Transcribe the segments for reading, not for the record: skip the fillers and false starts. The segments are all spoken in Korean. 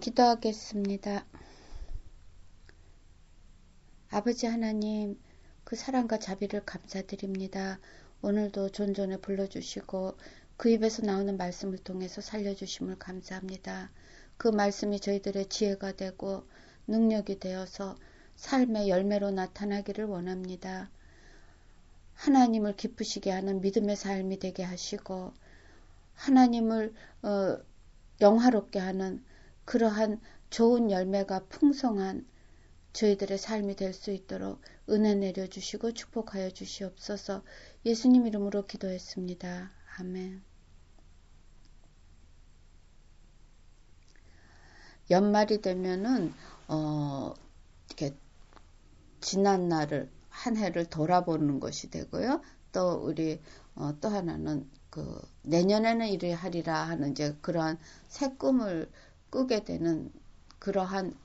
기도하겠습니다. 아버지 하나님, 그 사랑과 자비를 감사드립니다. 오늘도 존존에 불러주시고 그 입에서 나오는 말씀을 통해서 살려주심을 감사합니다. 그 말씀이 저희들의 지혜가 되고 능력이 되어서 삶의 열매로 나타나기를 원합니다. 하나님을 기쁘시게 하는 믿음의 삶이 되게 하시고 하나님을 영화롭게 하는 그러한 좋은 열매가 풍성한 저희들의 삶이 될 수 있도록 은혜 내려주시고 축복하여 주시옵소서. 예수님 이름으로 기도했습니다. 아멘. 연말이 되면은 이렇게 지난 날을 한 해를 돌아보는 것이 되고요. 또 우리 또 하나는 그 내년에는 이래 하리라 하는 이제 그러한 새 꿈을 꾸게 되는 그러한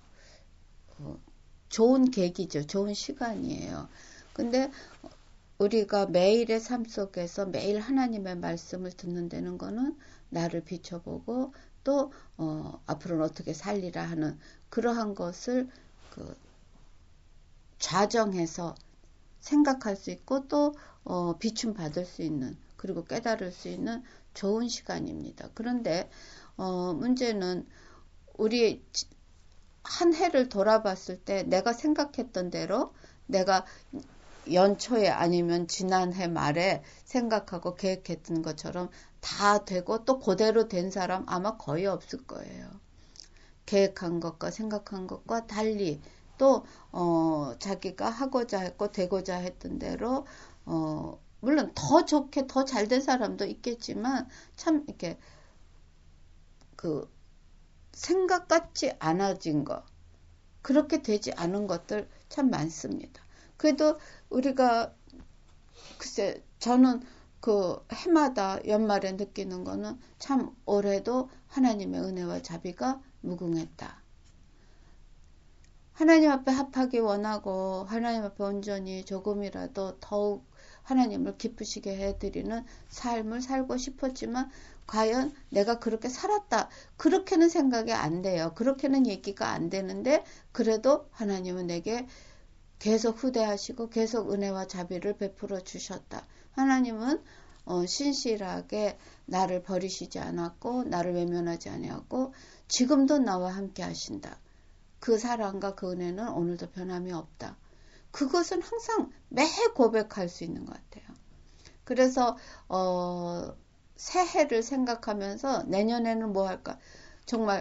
좋은 계기죠. 좋은 시간이에요. 근데 우리가 매일의 삶 속에서 매일 하나님의 말씀을 듣는 데는 거는 나를 비춰보고 또 앞으로는 어떻게 살리라 하는 그러한 것을 좌정해서 생각할 수 있고 또 비춤 받을 수 있는 그리고 깨달을 수 있는 좋은 시간입니다. 그런데 문제는 우리 한 해를 돌아봤을 때 내가 생각했던 대로 내가 연초에 아니면 지난해 말에 생각하고 계획했던 것처럼 다 되고 또 그대로 된 사람 아마 거의 없을 거예요. 계획한 것과 생각한 것과 달리 또 자기가 하고자 했고 되고자 했던 대로 물론 더 좋게 더 잘 된 사람도 있겠지만 참 이렇게 생각 같지 않아진 것 그렇게 되지 않은 것들 참 많습니다. 그래도 우리가 글쎄 저는 그 해마다 연말에 느끼는 거는 참 올해도 하나님의 은혜와 자비가 무궁했다. 하나님 앞에 합하기 원하고 하나님 앞에 온전히 조금이라도 더욱 하나님을 기쁘시게 해드리는 삶을 살고 싶었지만 과연 내가 그렇게 살았다. 그렇게는 생각이 안 돼요. 그렇게는 얘기가 안 되는데 그래도 하나님은 내게 계속 후대하시고 계속 은혜와 자비를 베풀어 주셨다. 하나님은 신실하게 나를 버리시지 않았고 나를 외면하지 아니하고 지금도 나와 함께 하신다. 그 사랑과 그 은혜는 오늘도 변함이 없다. 그것은 항상 매해 고백할 수 있는 것 같아요. 그래서 새해를 생각하면서 내년에는 뭐 할까? 정말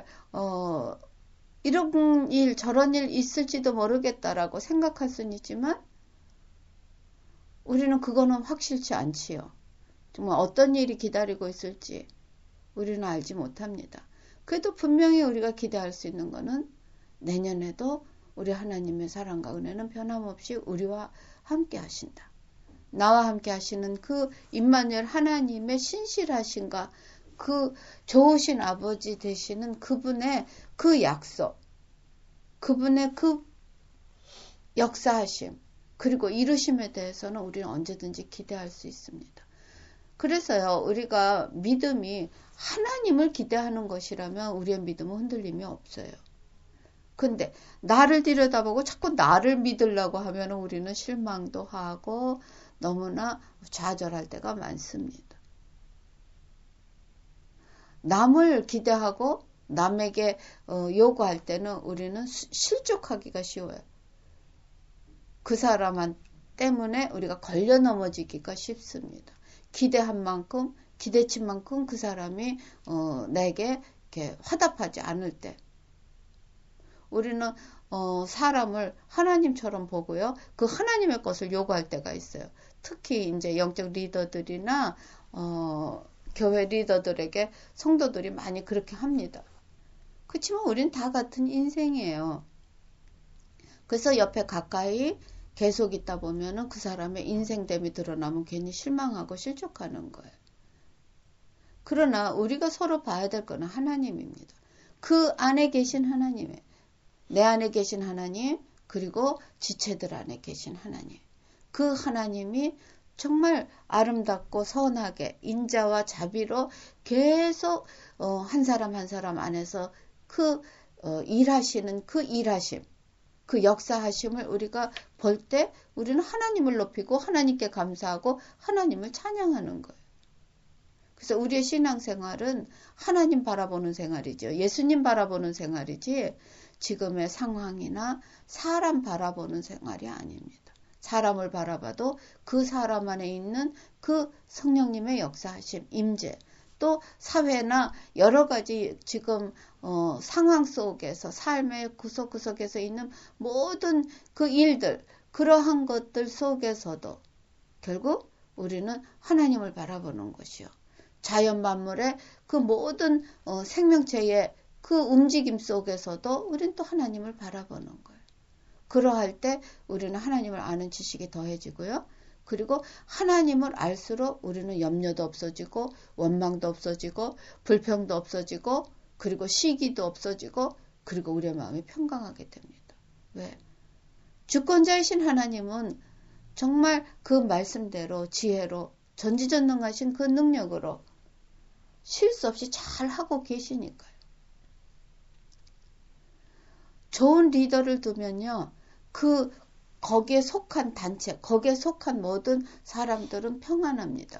이런 일 저런 일 있을지도 모르겠다라고 생각할 수는 있지만 우리는 그거는 확실치 않지요. 정말 어떤 일이 기다리고 있을지 우리는 알지 못합니다. 그래도 분명히 우리가 기대할 수 있는 거는 내년에도 우리 하나님의 사랑과 은혜는 변함없이 우리와 함께 하신다. 나와 함께 하시는 그 임마누엘 하나님의 신실하신가 그 좋으신 아버지 되시는 그분의 그 약속 그분의 그 역사하심 그리고 이루심에 대해서는 우리는 언제든지 기대할 수 있습니다. 그래서요 우리가 믿음이 하나님을 기대하는 것이라면 우리의 믿음은 흔들림이 없어요. 근데 나를 들여다보고 자꾸 나를 믿으려고 하면 우리는 실망도 하고 너무나 좌절할 때가 많습니다. 남을 기대하고 남에게 요구할 때는 우리는 실족하기가 쉬워요. 그 사람 때문에 우리가 걸려 넘어지기가 쉽습니다. 기대한 만큼 기대친 만큼 그 사람이 내게 이렇게 화답하지 않을 때 우리는 사람을 하나님처럼 보고요. 그 하나님의 것을 요구할 때가 있어요. 특히 이제 영적 리더들이나 교회 리더들에게 성도들이 많이 그렇게 합니다. 그렇지만 우린 다 같은 인생이에요. 그래서 옆에 가까이 계속 있다 보면은 그 사람의 인생됨이 드러나면 괜히 실망하고 실족하는 거예요. 그러나 우리가 서로 봐야 될 거는 하나님입니다. 그 안에 계신 하나님의 내 안에 계신 하나님 그리고 지체들 안에 계신 하나님 그 하나님이 정말 아름답고 선하게 인자와 자비로 계속 한 사람 한 사람 안에서 그 일하시는 그 일하심, 그 역사하심을 우리가 볼 때 우리는 하나님을 높이고 하나님께 감사하고 하나님을 찬양하는 거예요. 그래서 우리의 신앙생활은 하나님 바라보는 생활이죠. 예수님 바라보는 생활이지 지금의 상황이나 사람 바라보는 생활이 아닙니다. 사람을 바라봐도 그 사람 안에 있는 그 성령님의 역사하심, 임재, 또 사회나 여러 가지 지금 상황 속에서 삶의 구석구석에서 있는 모든 그 일들, 그러한 것들 속에서도 결국 우리는 하나님을 바라보는 것이요. 자연 만물의 그 모든 생명체의 그 움직임 속에서도 우리는 또 하나님을 바라보는 거예요. 그러할 때 우리는 하나님을 아는 지식이 더해지고요. 그리고 하나님을 알수록 우리는 염려도 없어지고 원망도 없어지고 불평도 없어지고 그리고 시기도 없어지고 그리고 우리의 마음이 평강하게 됩니다. 왜? 주권자이신 하나님은 정말 그 말씀대로 지혜로 전지전능하신 그 능력으로 실수 없이 잘 하고 계시니까요. 좋은 리더를 두면요. 거기에 속한 단체, 거기에 속한 모든 사람들은 평안합니다.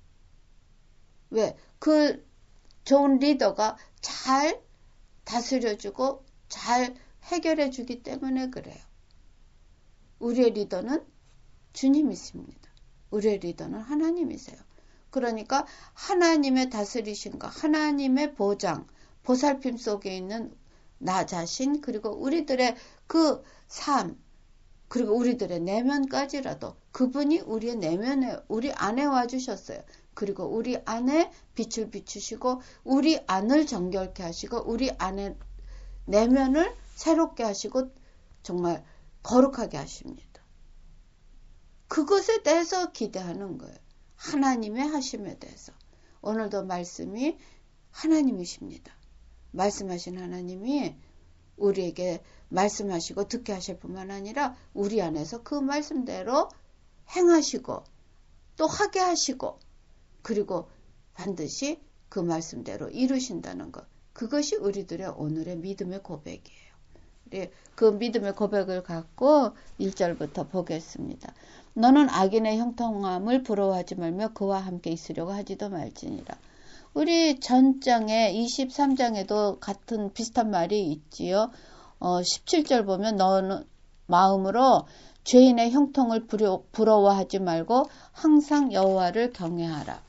왜? 그 좋은 리더가 잘 다스려주고 잘 해결해주기 때문에 그래요. 우리의 리더는 주님이십니다. 우리의 리더는 하나님이세요. 그러니까 하나님의 다스리심과 하나님의 보장, 보살핌 속에 있는 나 자신 그리고 우리들의 그 삶 그리고 우리들의 내면까지라도 그분이 우리의 내면에 우리 안에 와주셨어요. 그리고 우리 안에 빛을 비추시고 우리 안을 정결케 하시고 우리 안에 내면을 새롭게 하시고 정말 거룩하게 하십니다. 그것에 대해서 기대하는 거예요. 하나님의 하심에 대해서. 오늘도 말씀이 하나님이십니다. 말씀하신 하나님이 우리에게 말씀하시고 듣게 하실 뿐만 아니라 우리 안에서 그 말씀대로 행하시고 또 하게 하시고 그리고 반드시 그 말씀대로 이루신다는 것. 그것이 우리들의 오늘의 믿음의 고백이에요. 그 믿음의 고백을 갖고 1절부터 보겠습니다. 너는 악인의 형통함을 부러워하지 말며 그와 함께 있으려고 하지도 말지니라. 우리 전장에 23장에도 같은 비슷한 말이 있지요. 17절 보면 너는 마음으로 죄인의 형통을 부러워하지 말고 항상 여호와를 경외하라.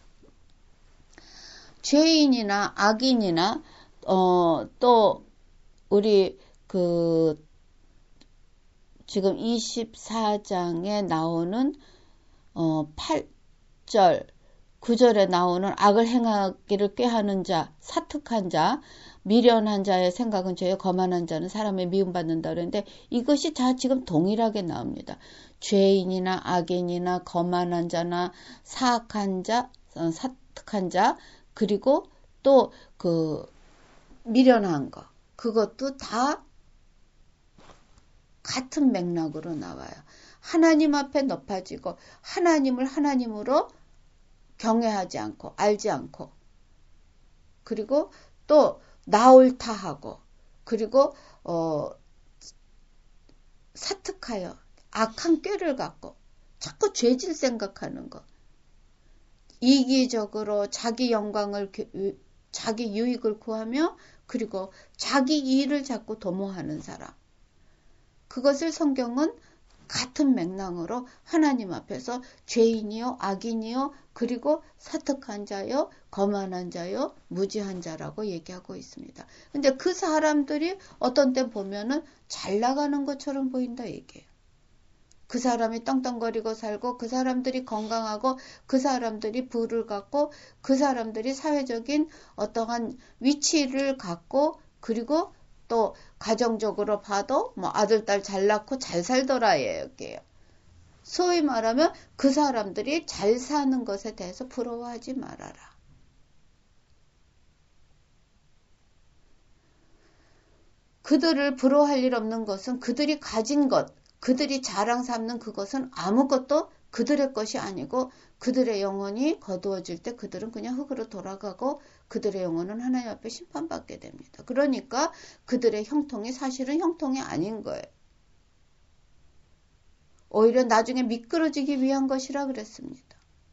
죄인이나 악인이나 또 우리 지금 24장에 나오는 8절 9절에 나오는 악을 행하기를 꾀하는 자, 사특한 자, 미련한 자의 생각은 죄요, 거만한 자는 사람의 미움받는다 그러는데 이것이 다 지금 동일하게 나옵니다. 죄인이나 악인이나 거만한 자나 사악한 자, 사특한 자, 그리고 또 미련한 거, 그것도 다 같은 맥락으로 나와요. 하나님 앞에 높아지고 하나님을 하나님으로 경외하지 않고 알지 않고 그리고 또 나옳다하고 그리고 사특하여 악한 꾀를 갖고 자꾸 죄질 생각하는 거 이기적으로 자기 영광을 자기 유익을 구하며 그리고 자기 이익을 자꾸 도모하는 사람 그것을 성경은 같은 맥락으로 하나님 앞에서 죄인이요 악인이요 그리고 사특한 자요 거만한 자요 무지한 자라고 얘기하고 있습니다. 근데 그 사람들이 어떤 때 보면은 잘 나가는 것처럼 보인다 얘기해요. 그 사람이 떵떵거리고 살고 그 사람들이 건강하고 그 사람들이 부를 갖고 그 사람들이 사회적인 어떠한 위치를 갖고 그리고 또 가정적으로 봐도 뭐 아들 딸 잘 낳고 잘 살더라 얘기해요. 소위 말하면 그 사람들이 잘 사는 것에 대해서 부러워하지 말아라. 그들을 부러워할 일 없는 것은 그들이 가진 것, 그들이 자랑 삼는 그것은 아무것도 그들의 것이 아니고 그들의 영혼이 거두어질 때 그들은 그냥 흙으로 돌아가고 그들의 영혼은 하나님 앞에 심판받게 됩니다. 그러니까 그들의 형통이 사실은 형통이 아닌 거예요. 오히려 나중에 미끄러지기 위한 것이라 그랬습니다.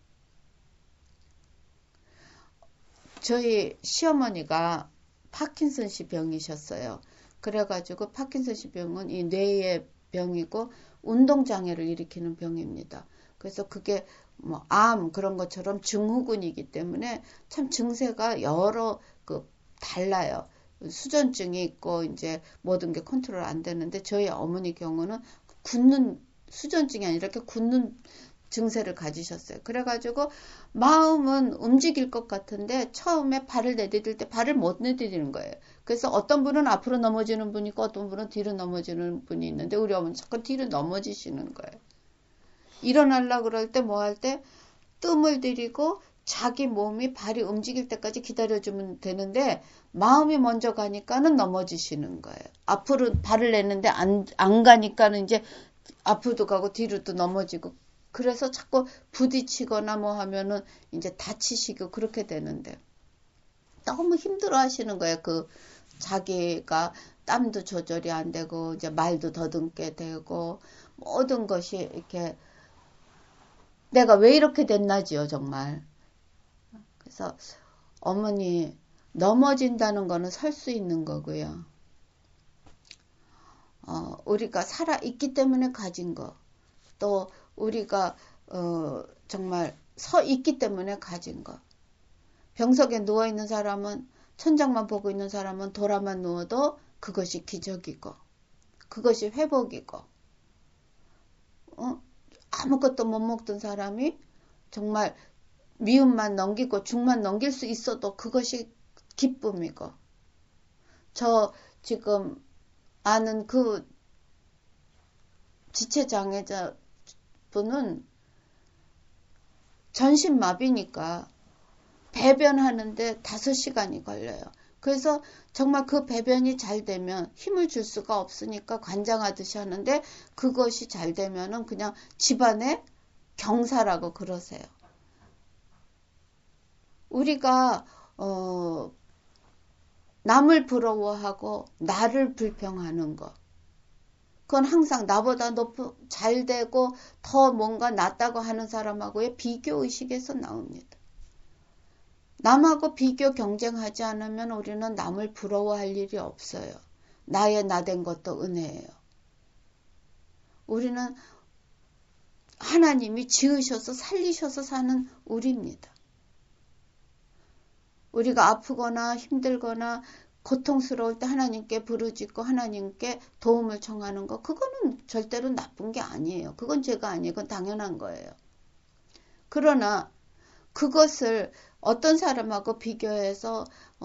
저희 시어머니가 파킨슨씨 병이셨어요. 그래가지고 파킨슨씨 병은 이 뇌의 병이고 운동장애를 일으키는 병입니다. 그래서 그게 뭐 암 그런 것처럼 증후군이기 때문에 참 증세가 여러 달라요. 수전증이 있고 이제 모든 게 컨트롤 안 되는데 저희 어머니 경우는 굳는 수전증이 아니라 이렇게 굳는 증세를 가지셨어요. 그래가지고 마음은 움직일 것 같은데 처음에 발을 내디딜 때 발을 못 내디디는 거예요. 그래서 어떤 분은 앞으로 넘어지는 분이 있고 어떤 분은 뒤로 넘어지는 분이 있는데 우리 어머니는 자꾸 뒤로 넘어지시는 거예요. 일어나려고 그럴 때 뭐 할 때 뜸을 들이고 자기 몸이 발이 움직일 때까지 기다려주면 되는데 마음이 먼저 가니까는 넘어지시는 거예요. 앞으로 발을 내는데 안 가니까는 이제 앞으로도 가고 뒤로도 넘어지고 그래서 자꾸 부딪히거나 뭐 하면은 이제 다치시고 그렇게 되는데 너무 힘들어 하시는 거예요. 자기가 땀도 조절이 안 되고 이제 말도 더듬게 되고 모든 것이 이렇게 내가 왜 이렇게 됐나지요, 정말. 그래서 어머니 넘어진다는 거는 설 수 있는 거고요. 우리가 살아 있기 때문에 가진 거, 또 우리가 정말 서 있기 때문에 가진 거. 병석에 누워 있는 사람은 천장만 보고 있는 사람은 돌아만 누워도 그것이 기적이고, 그것이 회복이고, 아무것도 못 먹던 사람이 정말 미움만 넘기고 죽만 넘길 수 있어도 그것이 기쁨이고, 저 지금 아는 그 지체장애자 분은 전신마비니까 배변하는데 5시간이 걸려요. 그래서 정말 그 배변이 잘 되면 힘을 줄 수가 없으니까 관장하듯이 하는데 그것이 잘 되면은 그냥 집안의 경사라고 그러세요. 우리가 남을 부러워하고 나를 불평하는 거. 그건 항상 나보다 잘 되고 더 뭔가 낫다고 하는 사람하고의 비교의식에서 나옵니다. 남하고 비교 경쟁하지 않으면 우리는 남을 부러워할 일이 없어요. 나의 나된 것도 은혜예요. 우리는 하나님이 지으셔서 살리셔서 사는 우리입니다. 우리가 아프거나 힘들거나 고통스러울 때 하나님께 부르짖고 하나님께 도움을 청하는 거, 그거는 절대로 나쁜 게 아니에요. 그건 죄가 아니에요. 그건 당연한 거예요. 그러나 그것을 어떤 사람하고 비교해서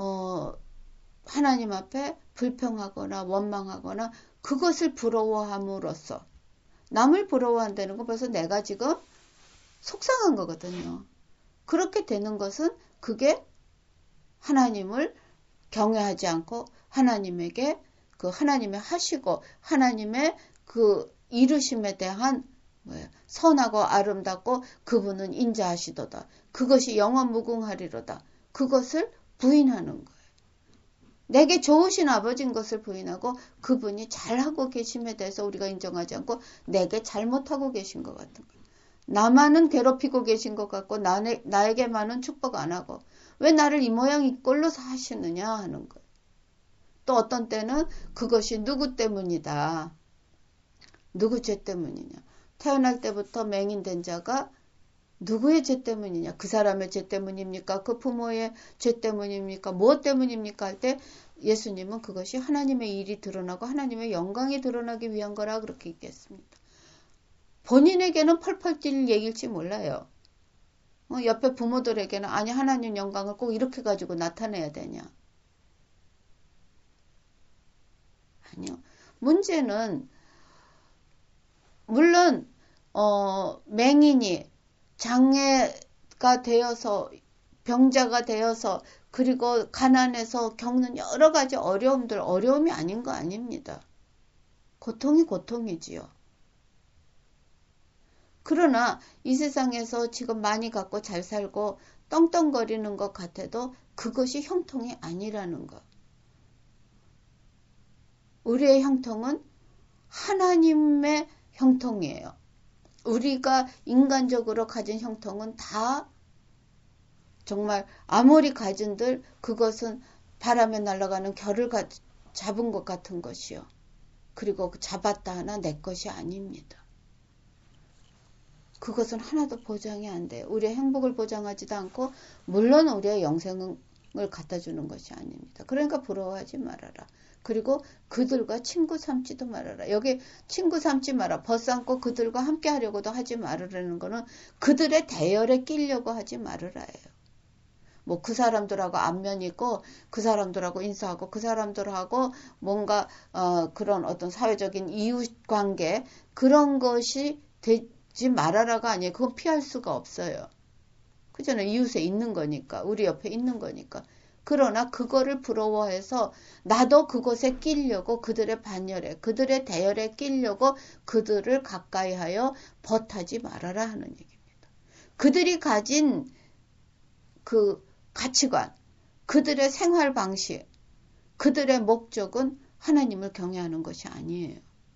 하나님 앞에 불평하거나 원망하거나 그것을 부러워함으로써 남을 부러워한다는 건 벌써 내가 지금 속상한 거거든요. 그렇게 되는 것은 그게 하나님을 경외하지 않고 하나님에게 하나님의 하시고 하나님의 이루심에 대한 선하고 아름답고 그분은 인자하시도다. 그것이 영원 무궁하리로다. 그것을 부인하는 거예요. 내게 좋으신 아버지인 것을 부인하고 그분이 잘하고 계심에 대해서 우리가 인정하지 않고 내게 잘못하고 계신 것 같은 거예요. 나만은 괴롭히고 계신 것 같고 나에게만은 축복 안 하고 왜 나를 이 모양 이 꼴로 하시느냐 하는 거예요. 또 어떤 때는 그것이 누구 때문이다. 누구 죄 때문이냐. 태어날 때부터 맹인된 자가 누구의 죄 때문이냐. 그 사람의 죄 때문입니까? 그 부모의 죄 때문입니까? 무엇 때문입니까? 할 때 예수님은 그것이 하나님의 일이 드러나고 하나님의 영광이 드러나기 위한 거라 그렇게 읽겠습니다. 본인에게는 펄펄 뛸 얘기일지 몰라요. 옆에 부모들에게는 아니 하나님 영광을 꼭 이렇게 가지고 나타내야 되냐. 아니요. 문제는 물론 맹인이 장애가 되어서 병자가 되어서 그리고 가난해서 겪는 여러 가지 어려움이 아닌 거 아닙니다. 고통이 고통이지요. 그러나 이 세상에서 지금 많이 갖고 잘 살고 떵떵거리는 것 같아도 그것이 형통이 아니라는 것. 우리의 형통은 하나님의 형통이에요. 우리가 인간적으로 가진 형통은 다 정말 아무리 가진들 그것은 바람에 날아가는 결을 잡은 것 같은 것이요. 그리고 잡았다 하나 내 것이 아닙니다. 그것은 하나도 보장이 안 돼요. 우리의 행복을 보장하지도 않고 물론 우리의 영생을 갖다 주는 것이 아닙니다. 그러니까 부러워하지 말아라. 그리고 그들과 친구 삼지도 말아라. 여기 친구 삼지 마라. 벗삼고 그들과 함께 하려고도 하지 말으라는 거는 그들의 대열에 끼려고 하지 말으라예요. 뭐 그 사람들하고 안면이 있고 그 사람들하고 인사하고 그 사람들하고 뭔가 그런 어떤 사회적인 이웃관계 그런 것이 되지 말아라가 아니에요. 그건 피할 수가 없어요. 그잖아요. 이웃에 있는 거니까. 우리 옆에 있는 거니까. 그러나 그거를 부러워해서 나도 그곳에 끼려고 그들의 반열에 그들의 대열에 끼려고 그들을 가까이 하여 벗하지 말아라 하는 얘기입니다. 그들이 가진 그 가치관, 그들의 생활 방식, 그들의 목적은 하나님을 경외하는 것이 아니에요.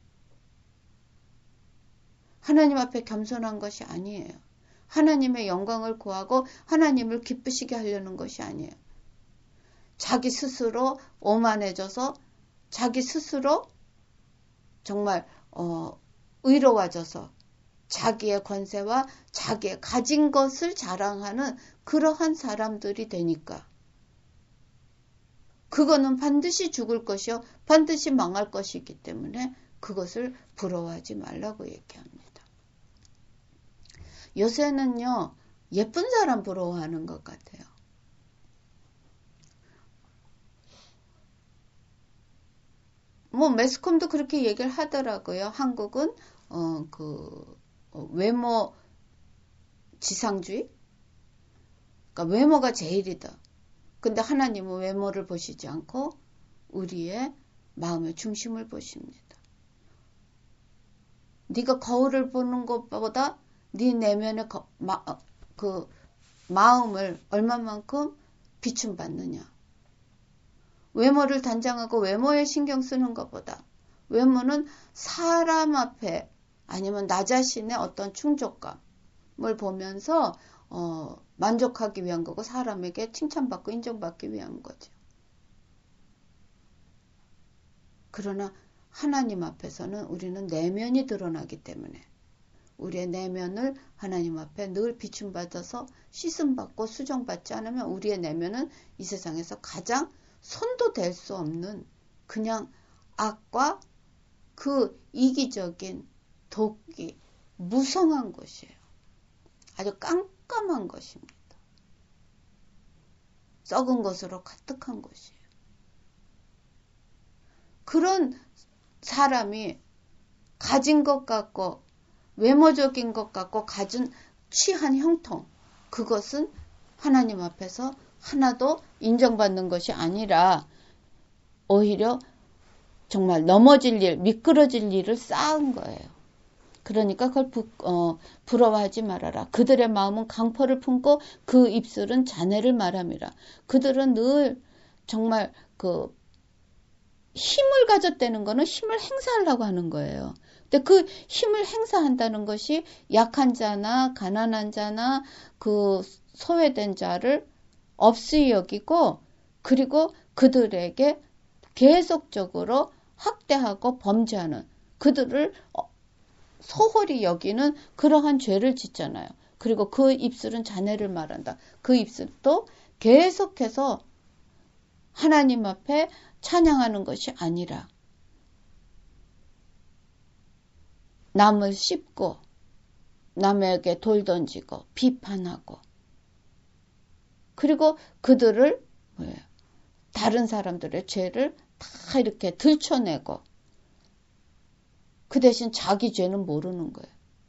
하나님 앞에 겸손한 것이 아니에요. 하나님의 영광을 구하고 하나님을 기쁘시게 하려는 것이 아니에요. 자기 스스로 오만해져서 자기 스스로 정말 의로워져서 자기의 권세와 자기의 가진 것을 자랑하는 그러한 사람들이 되니까 그거는 반드시 죽을 것이요 반드시 망할 것이기 때문에 그것을 부러워하지 말라고 얘기합니다. 요새는요 예쁜 사람 부러워하는 것 같아요. 뭐 매스컴도 그렇게 얘기를 하더라고요. 한국은 외모 지상주의? 그러니까 외모가 제일이다. 근데 하나님은 외모를 보시지 않고 우리의 마음의 중심을 보십니다. 네가 거울을 보는 것보다 네 내면의 그 마음을 얼마만큼 비춤받느냐. 외모를 단장하고 외모에 신경 쓰는 것보다 외모는 사람 앞에 아니면 나 자신의 어떤 충족감을 보면서 만족하기 위한 거고 사람에게 칭찬받고 인정받기 위한 거죠. 그러나 하나님 앞에서는 우리는 내면이 드러나기 때문에 우리의 내면을 하나님 앞에 늘 비춤받아서 씻음받고 수정받지 않으면 우리의 내면은 이 세상에서 가장 손도 댈 수 없는 그냥 악과 그 이기적인 도끼, 무성한 것이에요. 아주 깜깜한 것입니다. 썩은 것으로 가득한 것이에요. 그런 사람이 가진 것 같고 외모적인 것 같고 가진 취한 형통 그것은 하나님 앞에서 하나도 인정받는 것이 아니라 오히려 정말 넘어질 일, 미끄러질 일을 쌓은 거예요. 그러니까 그걸 부러워하지 말아라. 그들의 마음은 강포를 품고 그 입술은 잔해를 말함이라. 그들은 늘 정말 그 힘을 가졌다는 거는 힘을 행사하려고 하는 거예요. 근데 그 힘을 행사한다는 것이 약한 자나 가난한 자나 그 소외된 자를 없이 여기고 그리고 그들에게 계속적으로 학대하고 범죄하는 그들을 소홀히 여기는 그러한 죄를 짓잖아요. 그리고 그 입술은 잔해를 말한다. 그 입술도 계속해서 하나님 앞에 찬양하는 것이 아니라 남을 씹고 남에게 돌 던지고 비판하고 그리고 그들을 다른 사람들의 죄를 다 이렇게 들춰내고 그 대신 자기 죄는 모르는 거예요.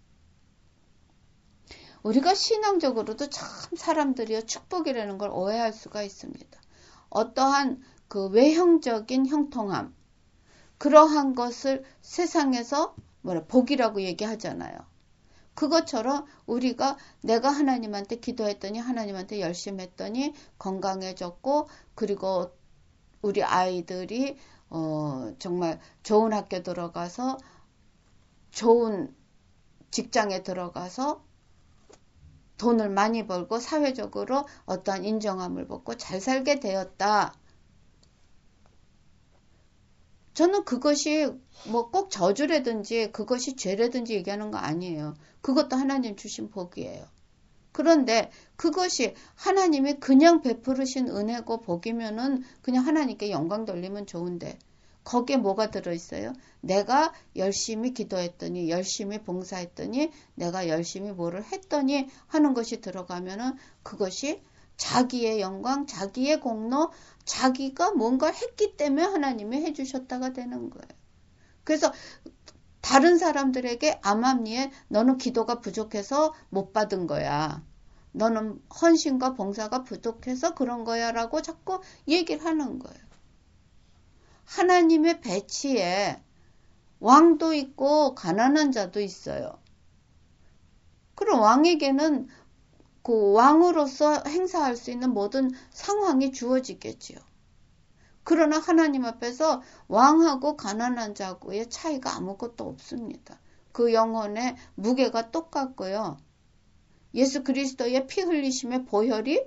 우리가 신앙적으로도 참 사람들이요 축복이라는 걸 오해할 수가 있습니다. 어떠한 그 외형적인 형통함 그러한 것을 세상에서 복이라고 얘기하잖아요. 그것처럼 우리가 내가 하나님한테 기도했더니 하나님한테 열심히 했더니 건강해졌고 그리고 우리 아이들이 정말 좋은 학교 들어가서 좋은 직장에 들어가서 돈을 많이 벌고 사회적으로 어떠한 인정함을 받고 잘 살게 되었다. 저는 그것이 뭐 꼭 저주라든지 그것이 죄라든지 얘기하는 거 아니에요. 그것도 하나님 주신 복이에요. 그런데 그것이 하나님이 그냥 베푸르신 은혜고 복이면은 그냥 하나님께 영광 돌리면 좋은데 거기에 뭐가 들어있어요? 내가 열심히 기도했더니 열심히 봉사했더니 내가 열심히 뭐를 했더니 하는 것이 들어가면은 그것이 자기의 영광, 자기의 공로, 자기가 뭔가 했기 때문에 하나님이 해주셨다가 되는 거예요. 그래서 다른 사람들에게 암암리에 너는 기도가 부족해서 못 받은 거야. 너는 헌신과 봉사가 부족해서 그런 거야 라고 자꾸 얘기를 하는 거예요. 하나님의 배치에 왕도 있고 가난한 자도 있어요. 그럼 왕에게는 그 왕으로서 행사할 수 있는 모든 상황이 주어지겠지요. 그러나 하나님 앞에서 왕하고 가난한 자하고의 차이가 아무것도 없습니다. 그 영혼의 무게가 똑같고요. 예수 그리스도의 피 흘리심의 보혈이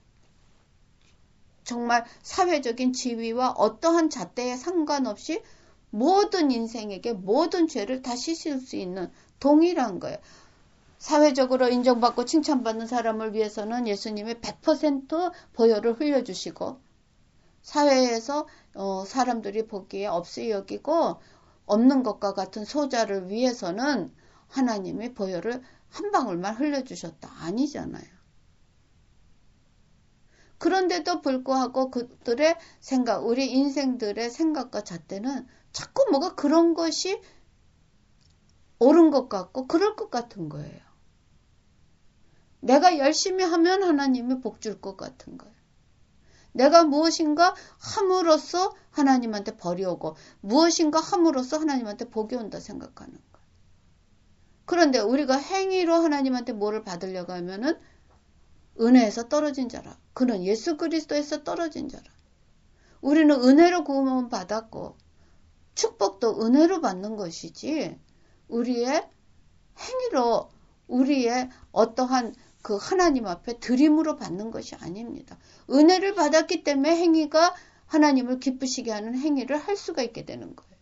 정말 사회적인 지위와 어떠한 잣대에 상관없이 모든 인생에게 모든 죄를 다 씻을 수 있는 동일한 거예요. 사회적으로 인정받고 칭찬받는 사람을 위해서는 예수님이 100% 보혈을 흘려주시고 사회에서 사람들이 보기에 없이 여기고 없는 것과 같은 소자를 위해서는 하나님이 보혈을 한 방울만 흘려주셨다. 아니잖아요. 그런데도 불구하고 그들의 생각, 우리 인생들의 생각과 잣대는 자꾸 뭐가 그런 것이 옳은 것 같고 그럴 것 같은 거예요. 내가 열심히 하면 하나님이 복 줄 것 같은 거예요. 내가 무엇인가 함으로써 하나님한테 벌이 오고 무엇인가 함으로써 하나님한테 복이 온다 생각하는 거예요. 그런데 우리가 행위로 하나님한테 뭐를 받으려고 하면은 은혜에서 떨어진 자라. 그는 예수 그리스도에서 떨어진 자라. 우리는 은혜로 구원 받았고 축복도 은혜로 받는 것이지 우리의 행위로 우리의 어떠한 그 하나님 앞에 드림으로 받는 것이 아닙니다. 은혜를 받았기 때문에 행위가 하나님을 기쁘시게 하는 행위를 할 수가 있게 되는 거예요.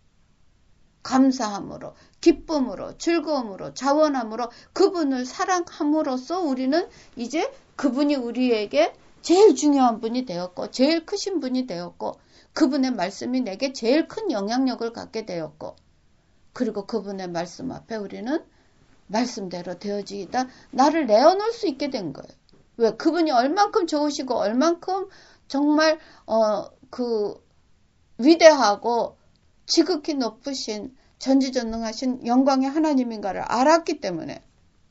감사함으로, 기쁨으로, 즐거움으로, 자원함으로 그분을 사랑함으로써 우리는 이제 그분이 우리에게 제일 중요한 분이 되었고 제일 크신 분이 되었고 그분의 말씀이 내게 제일 큰 영향력을 갖게 되었고 그리고 그분의 말씀 앞에 우리는 말씀대로 되어지다 나를 내어놓을 수 있게 된 거예요. 왜? 그분이 얼만큼 좋으시고 얼만큼 정말 그 위대하고 지극히 높으신 전지전능하신 영광의 하나님인가를 알았기 때문에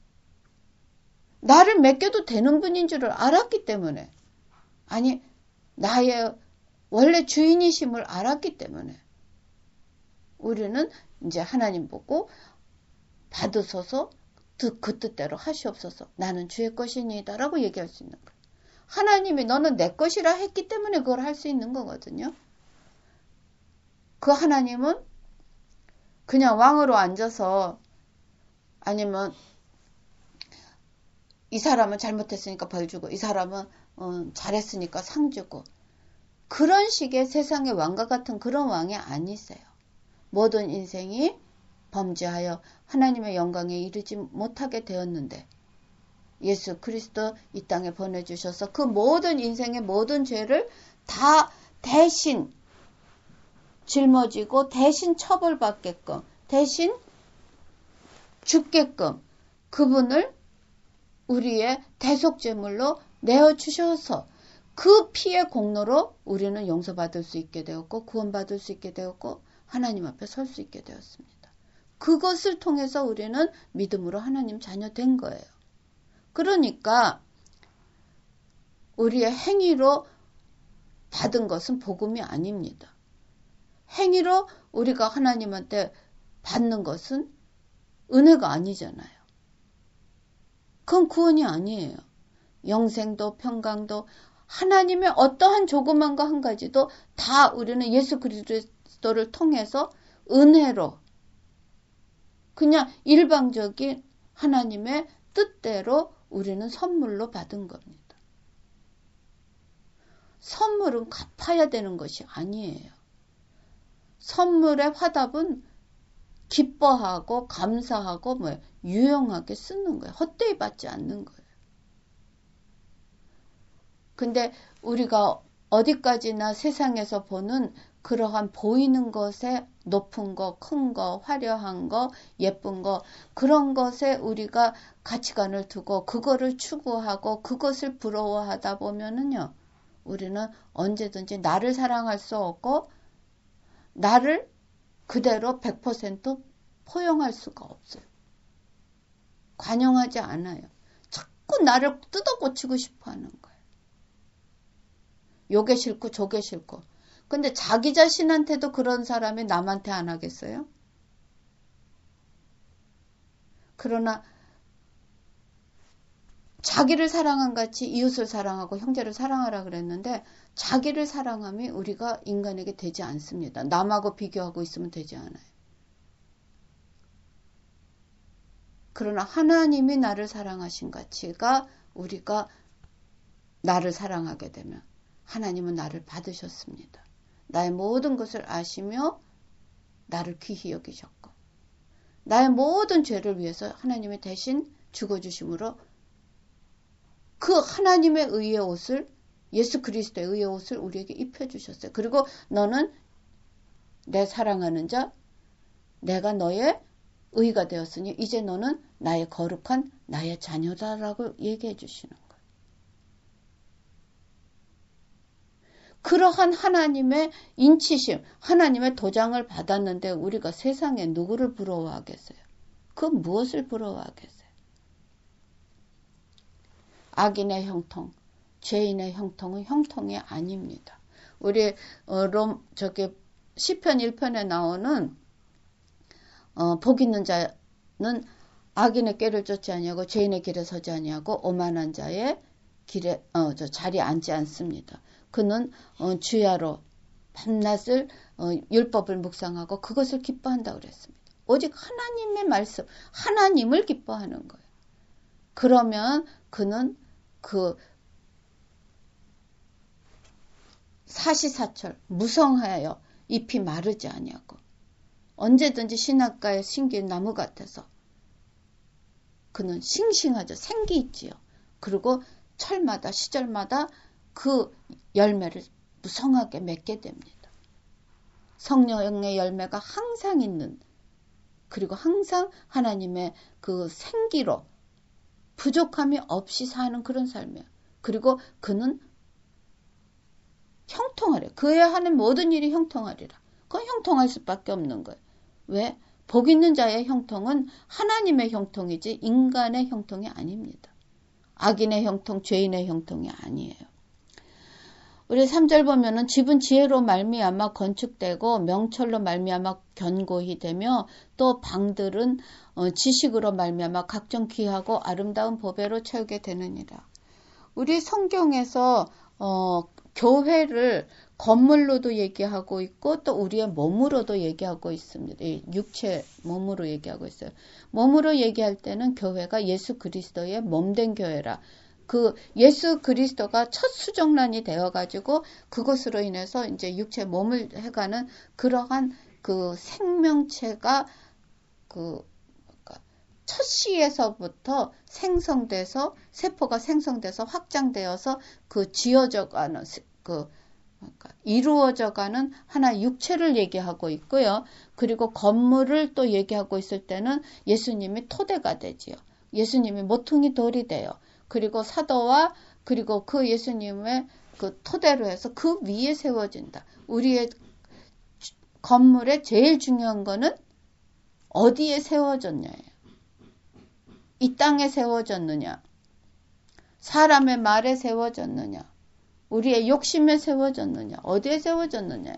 나를 맡겨도 되는 분인 줄을 알았기 때문에 아니 나의 원래 주인이심을 알았기 때문에 우리는 이제 하나님 보고 받으소서 그 뜻대로 하시옵소서 나는 주의 것이니이다 라고 얘기할 수 있는 거예요. 하나님이 너는 내 것이라 했기 때문에 그걸 할 수 있는 거거든요. 그 하나님은 그냥 왕으로 앉아서 아니면 이 사람은 잘못했으니까 벌 주고 이 사람은 잘했으니까 상 주고 그런 식의 세상의 왕과 같은 그런 왕이 아니세요. 모든 인생이 범죄하여 하나님의 영광에 이르지 못하게 되었는데 예수 그리스도 이 땅에 보내주셔서 그 모든 인생의 모든 죄를 다 대신 짊어지고 대신 처벌받게끔 대신 죽게끔 그분을 우리의 대속제물로 내어주셔서 그 피의 공로로 우리는 용서받을 수 있게 되었고 구원받을 수 있게 되었고 하나님 앞에 설 수 있게 되었습니다. 그것을 통해서 우리는 믿음으로 하나님 자녀 된 거예요. 그러니까 우리의 행위로 받은 것은 복음이 아닙니다. 행위로 우리가 하나님한테 받는 것은 은혜가 아니잖아요. 그건 구원이 아니에요. 영생도 평강도 하나님의 어떠한 조그만 거 한 가지도 다 우리는 예수 그리스도를 통해서 은혜로 그냥 일방적인 하나님의 뜻대로 우리는 선물로 받은 겁니다. 선물은 갚아야 되는 것이 아니에요. 선물의 화답은 기뻐하고 감사하고 유용하게 쓰는 거예요. 헛되이 받지 않는 거예요. 근데 우리가 어디까지나 세상에서 보는 그러한 보이는 것에 높은 거, 큰 거, 화려한 거, 예쁜 거 그런 것에 우리가 가치관을 두고 그거를 추구하고 그것을 부러워하다 보면은요. 우리는 언제든지 나를 사랑할 수 없고 나를 그대로 100% 포용할 수가 없어요. 관용하지 않아요. 자꾸 나를 뜯어 고치고 싶어 하는 거예요. 요게 싫고 저게 싫고. 근데 자기 자신한테도 그런 사람이 남한테 안 하겠어요? 그러나 자기를 사랑한 같이 이웃을 사랑하고 형제를 사랑하라 그랬는데 자기를 사랑함이 우리가 인간에게 되지 않습니다. 남하고 비교하고 있으면 되지 않아요. 그러나 하나님이 나를 사랑하신 가치가 우리가 나를 사랑하게 되면 하나님은 나를 받으셨습니다. 나의 모든 것을 아시며 나를 귀히 여기셨고 나의 모든 죄를 위해서 하나님이 대신 죽어주심으로 그 하나님의 의의 옷을 예수 그리스도의 의의 옷을 우리에게 입혀주셨어요. 그리고 너는 내 사랑하는 자 내가 너의 의가 되었으니 이제 너는 나의 거룩한 나의 자녀다라고 얘기해 주시는 거예요. 그러한 하나님의 인치심, 하나님의 도장을 받았는데 우리가 세상에 누구를 부러워하겠어요? 그 무엇을 부러워하겠어요? 악인의 형통, 죄인의 형통은 형통이 아닙니다. 우리 시편 1편에 나오는 복 있는 자는 악인의 꾀를 쫓지 아니하고 죄인의 길에 서지 아니하고 오만한 자의 길에 자리에 앉지 않습니다. 그는 주야로 밤낮을 율법을 묵상하고 그것을 기뻐한다고 그랬습니다. 오직 하나님의 말씀, 하나님을 기뻐하는 거예요. 그러면 그는 그 사시사철 무성하여 잎이 마르지 아니하고 언제든지 신학가에 심긴 나무 같아서 그는 싱싱하죠. 생기 있지요. 그리고 철마다 시절마다 그 열매를 무성하게 맺게 됩니다. 성령의 열매가 항상 있는 그리고 항상 하나님의 그 생기로 부족함이 없이 사는 그런 삶이에요. 그리고 그는 형통하래. 그의 하는 모든 일이 형통하리라. 그건 형통할 수밖에 없는 거예요. 왜? 복 있는 자의 형통은 하나님의 형통이지 인간의 형통이 아닙니다. 악인의 형통, 죄인의 형통이 아니에요. 우리 3절 보면은 집은 지혜로 말미암아 건축되고 명철로 말미암아 견고히 되며 또 방들은 지식으로 말미암아 각종 귀하고 아름다운 보배로 채우게 되느니라. 우리 성경에서 교회를 건물로도 얘기하고 있고 또 우리의 몸으로도 얘기하고 있습니다. 육체 몸으로 얘기하고 있어요. 몸으로 얘기할 때는 교회가 예수 그리스도의 몸된 교회라. 그 예수 그리스도가 첫 수정란이 되어가지고 그것으로 인해서 이제 육체 몸을 해가는 그러한 그 생명체가 그 첫 시에서부터 생성돼서 세포가 생성돼서 확장되어서 그 지어져가는 이루어져가는 하나의 육체를 얘기하고 있고요. 그리고 건물을 또 얘기하고 있을 때는 예수님이 토대가 되지요. 예수님이 모퉁이 돌이 돼요. 그리고 사도와 그리고 그 예수님의 그 토대로 해서 그 위에 세워진다. 우리의 건물의 제일 중요한 거는 어디에 세워졌냐예요. 이 땅에 세워졌느냐? 사람의 말에 세워졌느냐? 우리의 욕심에 세워졌느냐? 어디에 세워졌느냐?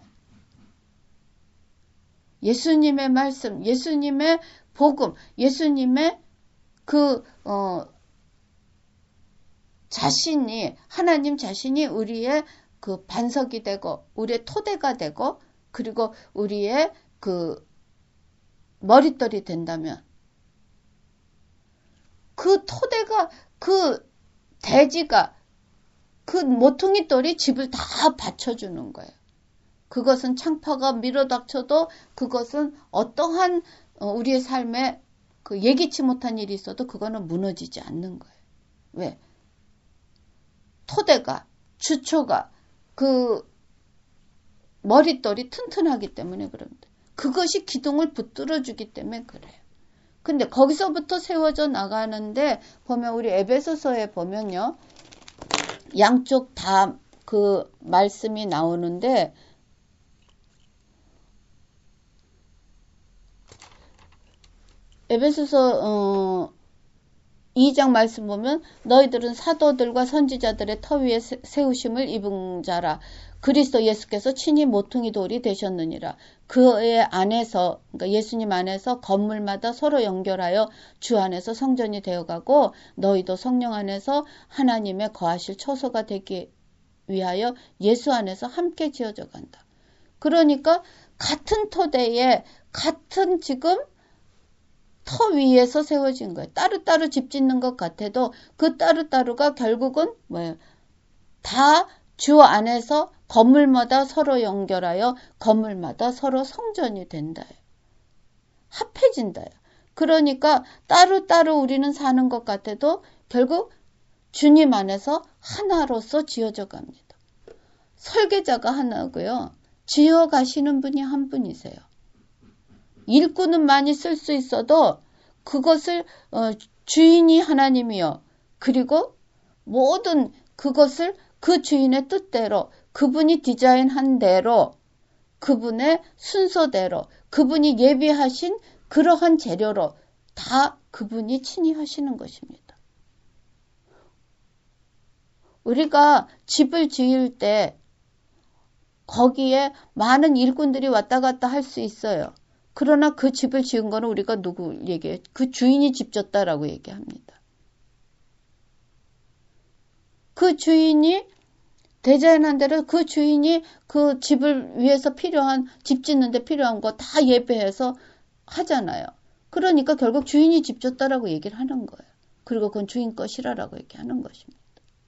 예수님의 말씀, 예수님의 복음, 예수님의 그 자신이, 하나님 자신이 우리의 그 반석이 되고, 우리의 토대가 되고, 그리고 우리의 그 머릿돌이 된다면, 그 토대가, 그 대지가, 그 모퉁이 돌이 집을 다 받쳐주는 거예요. 그것은 창파가 밀어닥쳐도, 그것은 어떠한 우리의 삶에 그 예기치 못한 일이 있어도 그거는 무너지지 않는 거예요. 왜? 토대가, 주초가, 그 머릿돌이 튼튼하기 때문에 그럽니다. 그것이 기둥을 붙들어주기 때문에 그래요. 근데 거기서부터 세워져 나가는데, 보면 우리 에베소서에 보면요, 양쪽 다 그 말씀이 나오는데, 에베소서 2장 말씀 보면, 너희들은 사도들과 선지자들의 터 위에 세우심을 입은 자라. 그리스도 예수께서 친히 모퉁이 돌이 되셨느니라. 그의 안에서, 그러니까 예수님 안에서 건물마다 서로 연결하여 주 안에서 성전이 되어가고, 너희도 성령 안에서 하나님의 거하실 처소가 되기 위하여 예수 안에서 함께 지어져 간다. 그러니까 같은 토대에 같은 지금 터 위에서 세워진 거예요. 따로따로 집 짓는 것 같아도 그 따로따로가 결국은 뭐예요? 다 주 안에서 건물마다 서로 연결하여 건물마다 서로 성전이 된다. 합해진다. 그러니까 따로따로 우리는 사는 것 같아도 결국 주님 안에서 하나로서 지어져 갑니다. 설계자가 하나고요. 지어 가시는 분이 한 분이세요. 일꾼은 많이 쓸 수 있어도 그것을 주인이 하나님이요. 그리고 모든 그것을 그 주인의 뜻대로, 그분이 디자인한 대로, 그분의 순서대로, 그분이 예비하신 그러한 재료로 다 그분이 친히 하시는 것입니다. 우리가 집을 지을 때 거기에 많은 일꾼들이 왔다 갔다 할 수 있어요. 그러나 그 집을 지은 거는 우리가 누구 얘기해요? 그 주인이 집 졌다라고 얘기합니다. 그 주인이 디자인한 대로 그 주인이 그 집을 위해서 필요한, 집 짓는데 필요한 거 다 예배해서 하잖아요. 그러니까 결국 주인이 집 졌다라고 얘기를 하는 거예요. 그리고 그건 주인 것이라고 얘기하는 것입니다.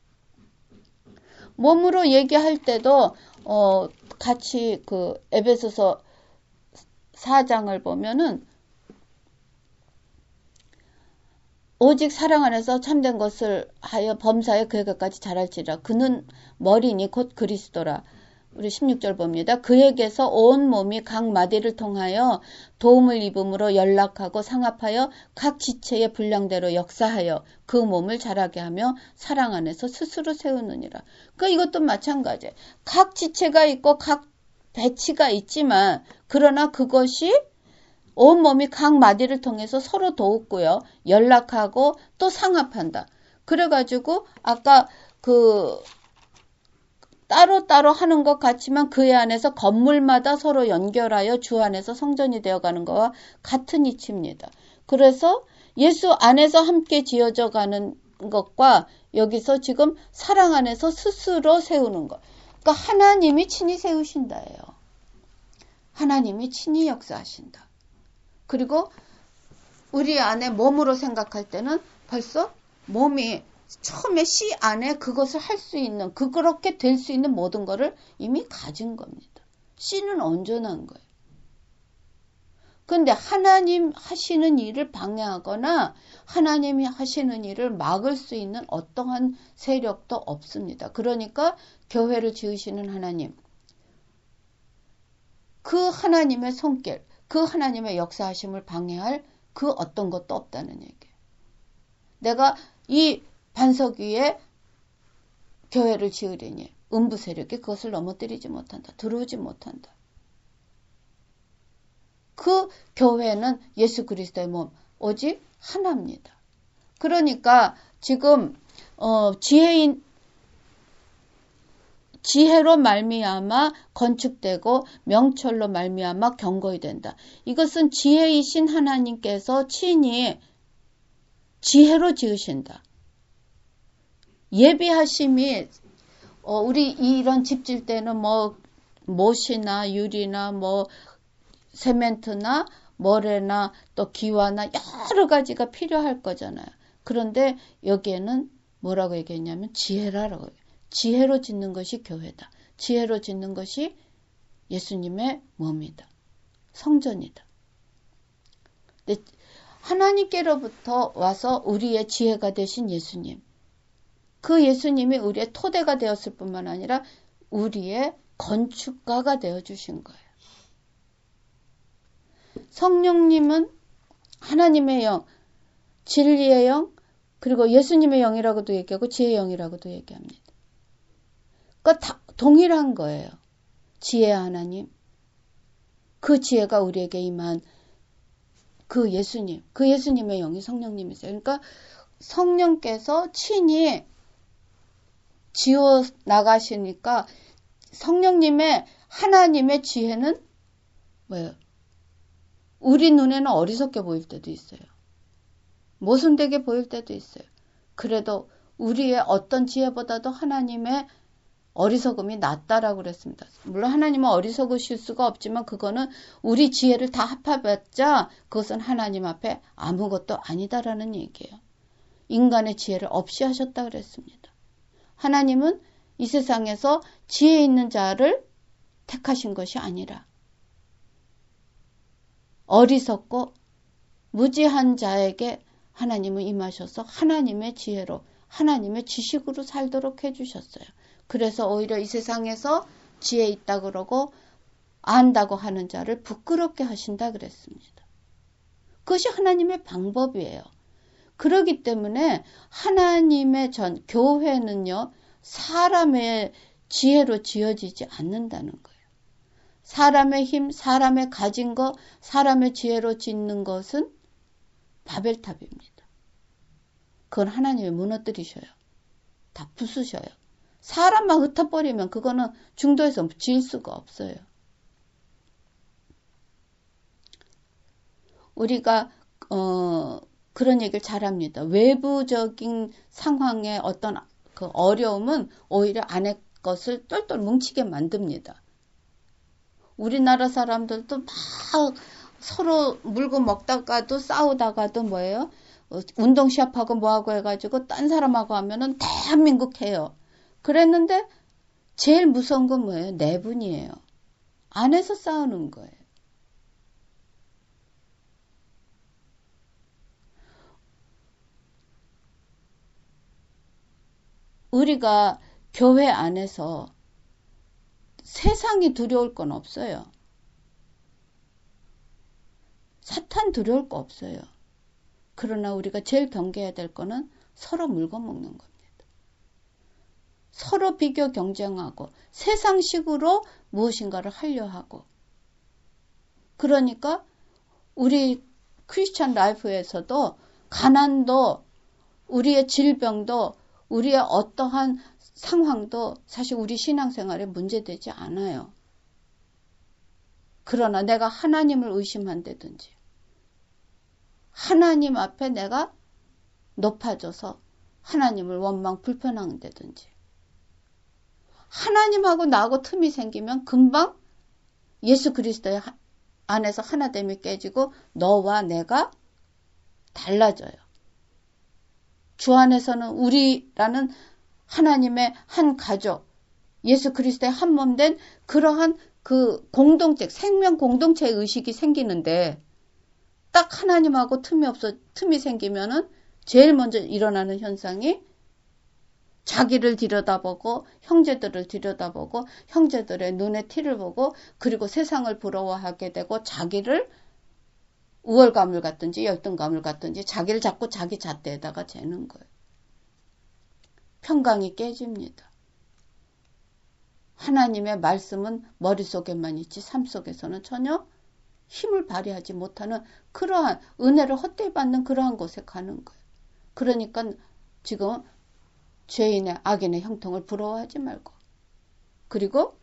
몸으로 얘기할 때도 같이 그 에베소서 4장을 보면은 오직 사랑 안에서 참된 것을 하여 범사에 그의 것까지 자랄지라. 그는 머리니 곧 그리스도라. 우리 16절 봅니다. 그에게서 온 몸이 각 마디를 통하여 도움을 입음으로 연락하고 상합하여 각 지체의 분량대로 역사하여 그 몸을 자라게 하며 사랑 안에서 스스로 세우느니라. 그러니까 이것도 마찬가지예요. 각 지체가 있고 각 배치가 있지만 그러나 그것이 온 몸이 각 마디를 통해서 서로 도웃고요. 연락하고 또 상합한다. 그래가지고 아까 그 따로따로 하는 것 같지만 그의 안에서 건물마다 서로 연결하여 주 안에서 성전이 되어가는 것과 같은 이치입니다. 그래서 예수 안에서 함께 지어져 가는 것과 여기서 지금 사랑 안에서 스스로 세우는 것. 그러니까 하나님이 친히 세우신다예요. 하나님이 친히 역사하신다. 그리고 우리 안에 몸으로 생각할 때는 벌써 몸이 처음에 씨 안에 그것을 할 수 있는, 그렇게 될 수 있는 모든 것을 이미 가진 겁니다. 씨는 온전한 거예요. 그런데 하나님 하시는 일을 방해하거나 하나님이 하시는 일을 막을 수 있는 어떠한 세력도 없습니다. 그러니까 교회를 지으시는 하나님, 그 하나님의 손길, 그 하나님의 역사하심을 방해할 그 어떤 것도 없다는 얘기예요. 내가 이 반석 위에 교회를 지으려니 음부 세력이 그것을 넘어뜨리지 못한다. 들어오지 못한다. 그 교회는 예수 그리스도의 몸, 오직 하나입니다. 그러니까 지금 지혜로 말미암아 건축되고 명철로 말미암아 견고히 된다. 이것은 지혜이신 하나님께서 친히 지혜로 지으신다. 예비하심이 우리 이런 집 질 때는 뭐 못이나 유리나 뭐 세멘트나 모래나 또 기와나 여러 가지가 필요할 거잖아요. 그런데 여기에는 뭐라고 얘기했냐면 지혜라고 해요. 지혜로 짓는 것이 교회다. 지혜로 짓는 것이 예수님의 몸이다. 성전이다. 근데 하나님께로부터 와서 우리의 지혜가 되신 예수님. 그 예수님이 우리의 토대가 되었을 뿐만 아니라 우리의 건축가가 되어주신 거예요. 성령님은 하나님의 영, 진리의 영, 그리고 예수님의 영이라고도 얘기하고 지혜의 영이라고도 얘기합니다. 그러니까 다 동일한 거예요. 지혜의 하나님. 그 지혜가 우리에게 임한 그 예수님, 그 예수님의 영이 성령님이세요. 그러니까 성령께서 친히 지어 나가시니까 성령님의 하나님의 지혜는 뭐예요? 우리 눈에는 어리석게 보일 때도 있어요. 모순되게 보일 때도 있어요. 그래도 우리의 어떤 지혜보다도 하나님의 어리석음이 낫다라고 그랬습니다. 물론 하나님은 어리석으실 수가 없지만 그거는 우리 지혜를 다 합해봤자 그것은 하나님 앞에 아무것도 아니다라는 얘기예요. 인간의 지혜를 없이 하셨다 그랬습니다. 하나님은 이 세상에서 지혜 있는 자를 택하신 것이 아니라 어리석고 무지한 자에게 하나님은 임하셔서 하나님의 지혜로 하나님의 지식으로 살도록 해주셨어요. 그래서 오히려 이 세상에서 지혜 있다 그러고 안다고 하는 자를 부끄럽게 하신다 그랬습니다. 그것이 하나님의 방법이에요. 그렇기 때문에 하나님의 교회는요, 사람의 지혜로 지어지지 않는다는 거예요. 사람의 힘, 사람의 가진 것, 사람의 지혜로 짓는 것은 바벨탑입니다. 그건 하나님이 무너뜨리셔요. 다 부수셔요. 사람만 흩어버리면 그거는 중도에서 지을 수가 없어요. 우리가 그런 얘기를 잘합니다. 외부적인 상황의 어떤 그 어려움은 오히려 안의 것을 똘똘 뭉치게 만듭니다. 우리나라 사람들도 막 서로 물고 먹다가도 싸우다가도 뭐예요? 운동 시합하고 뭐하고 해가지고 딴 사람하고 하면은 대한민국 해요. 그랬는데 제일 무서운 건 뭐예요? 내분이에요. 안에서 싸우는 거예요. 우리가 교회 안에서 세상이 두려울 건 없어요. 사탄 두려울 거 없어요. 그러나 우리가 제일 경계해야 될 거는 서로 물고 먹는 겁니다. 서로 비교 경쟁하고 세상식으로 무엇인가를 하려 하고. 그러니까 우리 크리스찬 라이프에서도 가난도 우리의 질병도 우리의 어떠한 상황도 사실 우리 신앙생활에 문제되지 않아요. 그러나 내가 하나님을 의심한다든지 하나님 앞에 내가 높아져서 하나님을 원망 불편한다든지 하나님하고 나하고 틈이 생기면 금방 예수 그리스도의 안에서 하나됨이 깨지고 너와 내가 달라져요. 주 안에서는 우리라는 하나님의 한 가족, 예수 그리스도의 한 몸 된 그러한 그 공동체, 생명 공동체 의식이 생기는데 딱 하나님하고 틈이 생기면은 제일 먼저 일어나는 현상이 자기를 들여다보고 형제들을 들여다보고 형제들의 눈에 티를 보고 그리고 세상을 부러워하게 되고 자기를 우월감을 갖든지 열등감을 갖든지 자기를 자꾸 자기 잣대에다가 재는 거예요. 평강이 깨집니다. 하나님의 말씀은 머릿속에만 있지 삶 속에서는 전혀 힘을 발휘하지 못하는 그러한 은혜를 헛되이 받는 그러한 곳에 가는 거예요. 그러니까 지금 죄인의 악인의 형통을 부러워하지 말고 그리고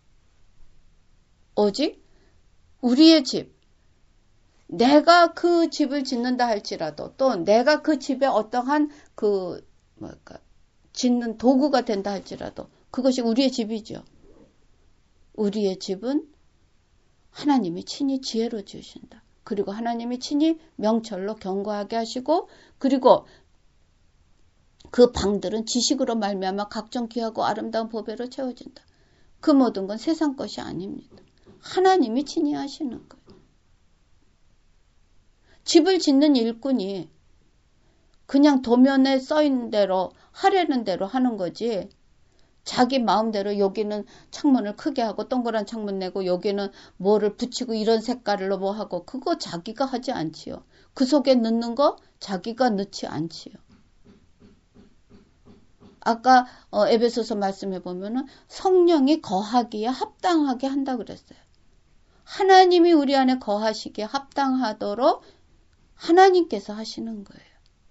오직 우리의 집 내가 그 집을 짓는다 할지라도 또 내가 그 집에 어떠한 짓는 도구가 된다 할지라도 그것이 우리의 집이죠. 우리의 집은 하나님이 친히 지혜로 지으신다. 그리고 하나님이 친히 명철로 견고하게 하시고 그리고 그 방들은 지식으로 말미암아 각종 귀하고 아름다운 보배로 채워진다. 그 모든 건 세상 것이 아닙니다. 하나님이 친히 하시는 거예요. 집을 짓는 일꾼이 그냥 도면에 써있는 대로 하려는 대로 하는 거지 자기 마음대로 여기는 창문을 크게 하고 동그란 창문 내고 여기는 뭐를 붙이고 이런 색깔로 뭐 하고 그거 자기가 하지 않지요. 그 속에 넣는 거 자기가 넣지 않지요. 아까 에베소서 말씀해 보면은 성령이 거하기에 합당하게 한다 그랬어요. 하나님이 우리 안에 거하시기에 합당하도록 하나님께서 하시는 거예요.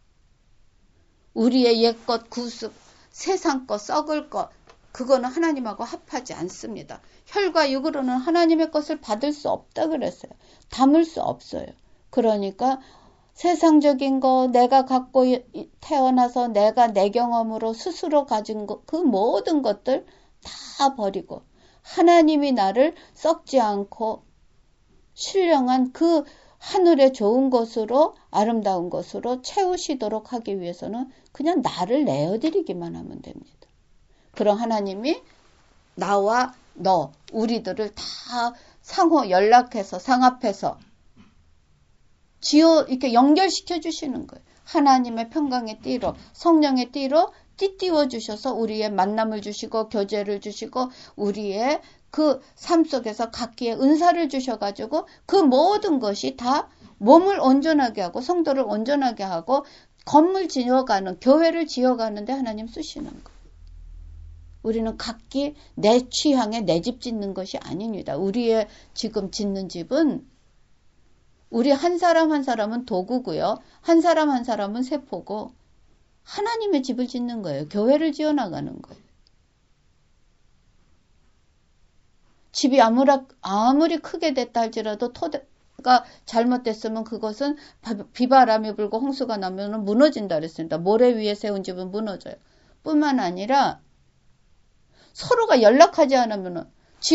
우리의 옛것, 구습, 세상 것, 썩을 것 그거는 하나님하고 합하지 않습니다. 혈과 육으로는 하나님의 것을 받을 수 없다 그랬어요. 담을 수 없어요. 그러니까 세상적인 거 내가 갖고 태어나서 내가 내 경험으로 스스로 가진 것 그 모든 것들 다 버리고 하나님이 나를 썩지 않고 신령한 그 하늘의 좋은 것으로 아름다운 것으로 채우시도록 하기 위해서는 그냥 나를 내어드리기만 하면 됩니다. 그럼 하나님이 나와 너 우리들을 다 상호 연락해서 상합해서 이렇게 연결시켜 주시는 거예요. 하나님의 평강의 띠로 성령의 띠로 띠띠워 주셔서 우리의 만남을 주시고 교제를 주시고 우리의 그 삶 속에서 각기의 은사를 주셔가지고 그 모든 것이 다 몸을 온전하게 하고 성도를 온전하게 하고 건물 지어가는 교회를 지어가는데 하나님 쓰시는 거예요. 우리는 각기 내 취향에 내 집 짓는 것이 아닙니다. 우리의 지금 짓는 집은 우리 한 사람 한 사람은 도구고요. 한 사람 한 사람은 세포고 하나님의 집을 짓는 거예요. 교회를 지어나가는 거예요. 집이 아무리 크게 됐다 할지라도 토대가 잘못됐으면 그것은 비바람이 불고 홍수가 나면 무너진다 그랬습니다. 모래 위에 세운 집은 무너져요. 뿐만 아니라 서로가 연락하지 않으면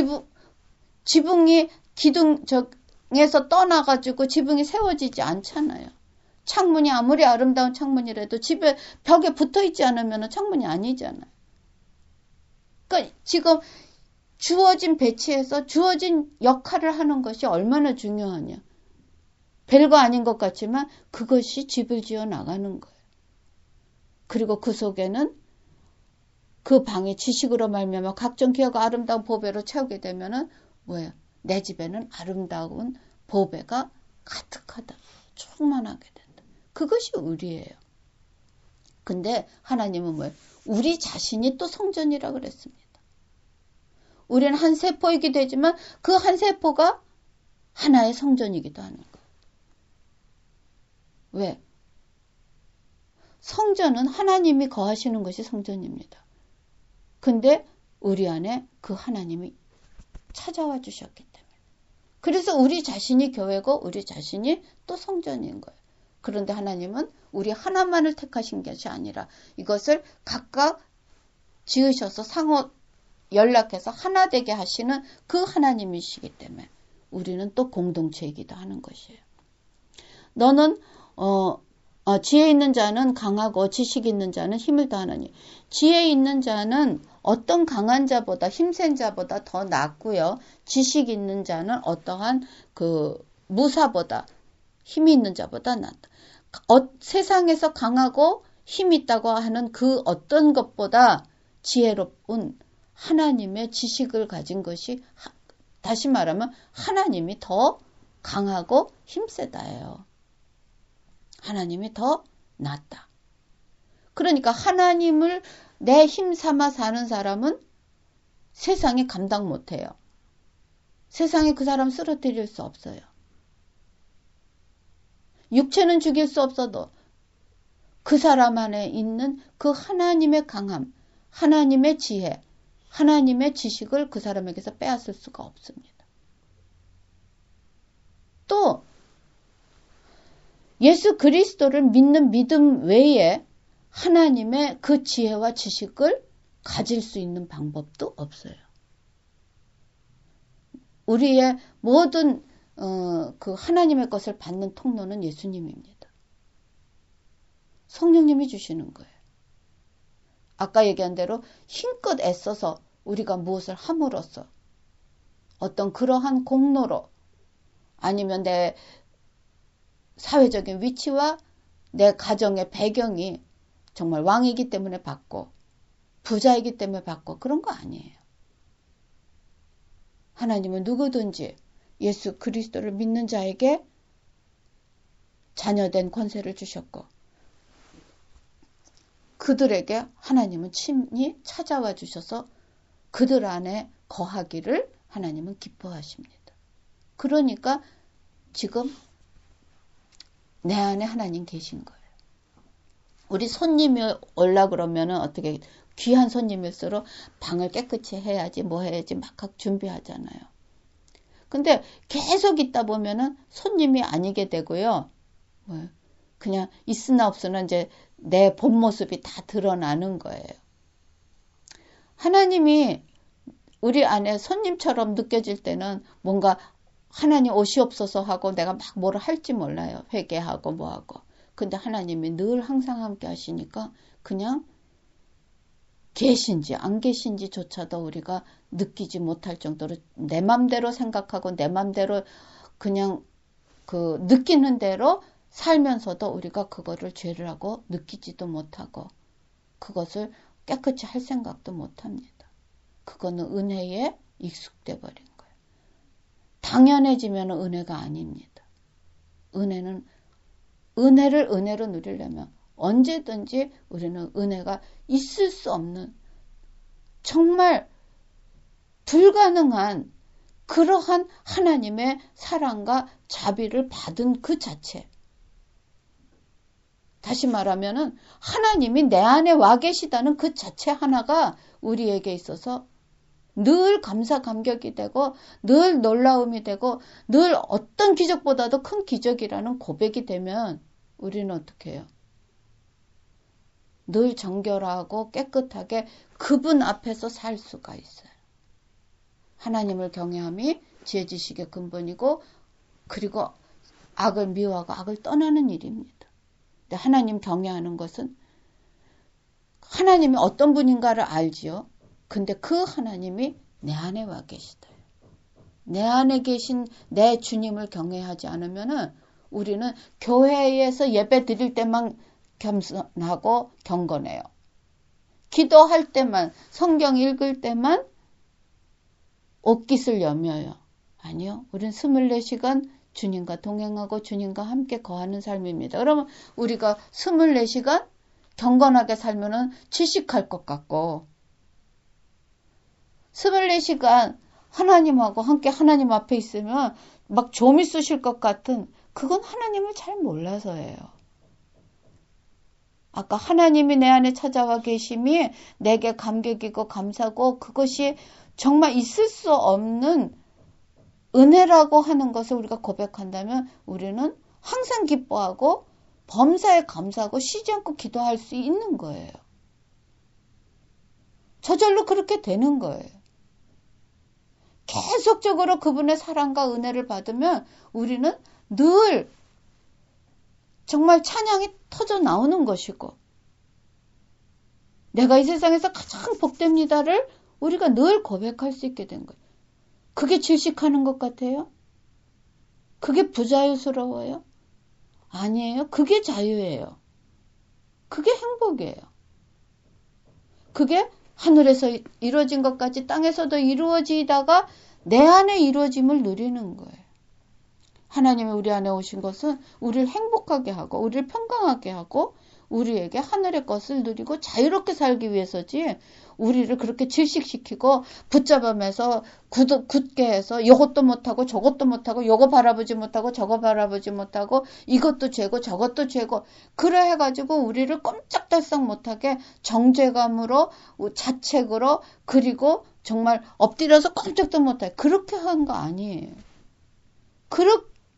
지붕이 기둥에서 떠나가지고 지붕이 세워지지 않잖아요. 창문이 아무리 아름다운 창문이라도 집에 벽에 붙어있지 않으면 창문이 아니잖아요. 그러니까 지금 주어진 배치에서 주어진 역할을 하는 것이 얼마나 중요하냐. 별거 아닌 것 같지만 그것이 집을 지어 나가는 거예요. 그리고 그 속에는 그 방이 지식으로 말미암아 각종 귀하고 아름다운 보배로 채우게 되면은 뭐예요? 내 집에는 아름다운 보배가 가득하다. 충만하게 된다. 그것이 우리예요. 근데 하나님은 뭐예요? 우리 자신이 또 성전이라 그랬습니다. 우리는 한 세포이기도 하지만 그 한 세포가 하나의 성전이기도 하는 거예요. 왜? 성전은 하나님이 거하시는 것이 성전입니다. 근데 우리 안에 그 하나님이 찾아와 주셨기 때문에. 그래서 우리 자신이 교회고 우리 자신이 또 성전인 거예요. 그런데 하나님은 우리 하나만을 택하신 것이 아니라 이것을 각각 지으셔서 상호 연락해서 하나 되게 하시는 그 하나님이시기 때문에 우리는 또 공동체이기도 하는 것이에요. 너는 지혜 있는 자는 강하고 지식 있는 자는 힘을 다하느니 지혜 있는 자는 어떤 강한 자보다 힘센 자보다 더 낫고요. 지식 있는 자는 어떠한 그 무사보다 힘이 있는 자보다 낫다. 세상에서 강하고 힘 있다고 하는 그 어떤 것보다 지혜로운 하나님의 지식을 가진 것이 다시 말하면 하나님이 더 강하고 힘세다예요. 하나님이 더 낫다. 그러니까 하나님을 내 힘 삼아 사는 사람은 세상에 감당 못해요. 세상에 그 사람 쓰러뜨릴 수 없어요. 육체는 죽일 수 없어도 그 사람 안에 있는 그 하나님의 강함, 하나님의 지혜, 하나님의 지식을 그 사람에게서 빼앗을 수가 없습니다. 또 예수 그리스도를 믿는 믿음 외에 하나님의 그 지혜와 지식을 가질 수 있는 방법도 없어요. 우리의 모든 그 하나님의 것을 받는 통로는 예수님입니다. 성령님이 주시는 거예요. 아까 얘기한 대로 힘껏 애써서 우리가 무엇을 함으로써 어떤 그러한 공로로 아니면 내 사회적인 위치와 내 가정의 배경이 정말 왕이기 때문에 받고 부자이기 때문에 받고 그런 거 아니에요. 하나님은 누구든지 예수 그리스도를 믿는 자에게 자녀된 권세를 주셨고 그들에게 하나님은 친히 찾아와 주셔서 그들 안에 거하기를 하나님은 기뻐하십니다. 그러니까 지금 내 안에 하나님 계신 거예요. 우리 손님이 올라 그러면은 어떻게 귀한 손님일수록 방을 깨끗이 해야지 뭐 해야지 막 준비하잖아요. 근데 계속 있다 보면은 손님이 아니게 되고요. 그냥 있으나 없으나 이제 내 본 모습이 다 드러나는 거예요. 하나님이 우리 안에 손님처럼 느껴질 때는 뭔가 하나님 오시옵소서 하고 내가 막 뭐를 할지 몰라요. 회개하고 뭐하고. 근데 하나님이 늘 항상 함께 하시니까 그냥 계신지 안 계신지조차도 우리가 느끼지 못할 정도로 내 맘대로 생각하고 내 맘대로 그냥 그 느끼는 대로 살면서도 우리가 그거를 죄를 하고 느끼지도 못하고 그것을 깨끗이 할 생각도 못합니다. 그거는 은혜에 익숙돼 버린 거예요. 당연해지면 은혜가 아닙니다. 은혜를 은혜로 누리려면 언제든지 우리는 은혜가 있을 수 없는 정말 불가능한 그러한 하나님의 사랑과 자비를 받은 그 자체. 다시 말하면은 하나님이 내 안에 와 계시다는 그 자체 하나가 우리에게 있어서 늘 감사 감격이 되고 늘 놀라움이 되고 늘 어떤 기적보다도 큰 기적이라는 고백이 되면 우리는 어떻게 해요? 늘 정결하고 깨끗하게 그분 앞에서 살 수가 있어요. 하나님을 경외함이 지혜 지식의 근본이고 그리고 악을 미워하고 악을 떠나는 일입니다. 근데 하나님 경외하는 것은 하나님이 어떤 분인가를 알지요. 근데 그 하나님이 내 안에 와 계시다. 내 안에 계신 내 주님을 경외하지 않으면은 우리는 교회에서 예배 드릴 때만 겸손하고 경건해요. 기도할 때만, 성경 읽을 때만 옷깃을 여며요. 아니요. 우린 24시간 주님과 동행하고 주님과 함께 거하는 삶입니다. 그러면 우리가 24시간 경건하게 살면은 취식할 것 같고 24시간 하나님하고 함께 하나님 앞에 있으면 막 좀이 쑤실 것 같은 그건 하나님을 잘 몰라서예요. 아까 하나님이 내 안에 찾아와 계심이 내게 감격이고 감사고 그것이 정말 있을 수 없는 은혜라고 하는 것을 우리가 고백한다면 우리는 항상 기뻐하고 범사에 감사하고 쉬지 않고 기도할 수 있는 거예요. 저절로 그렇게 되는 거예요. 계속적으로 그분의 사랑과 은혜를 받으면 우리는 늘 정말 찬양이 터져 나오는 것이고 내가 이 세상에서 가장 복됩니다를 우리가 늘 고백할 수 있게 된 거예요. 그게 질식하는 것 같아요? 그게 부자유스러워요? 아니에요. 그게 자유예요. 그게 행복이에요. 그게 하늘에서 이루어진 것까지 땅에서도 이루어지다가 내 안에 이루어짐을 누리는 거예요. 하나님이 우리 안에 오신 것은 우리를 행복하게 하고 우리를 평강하게 하고 우리에게 하늘의 것을 누리고 자유롭게 살기 위해서지 우리를 그렇게 질식시키고 붙잡으면서 굳게 해서 이것도 못하고 저것도 못하고 요거 바라보지 못하고 저거 바라보지 못하고 이것도 죄고 저것도 죄고 그래 해가지고 우리를 꼼짝달싹 못하게 정죄감으로 자책으로 그리고 정말 엎드려서 꼼짝도 못하게 그렇게 한 거 아니에요.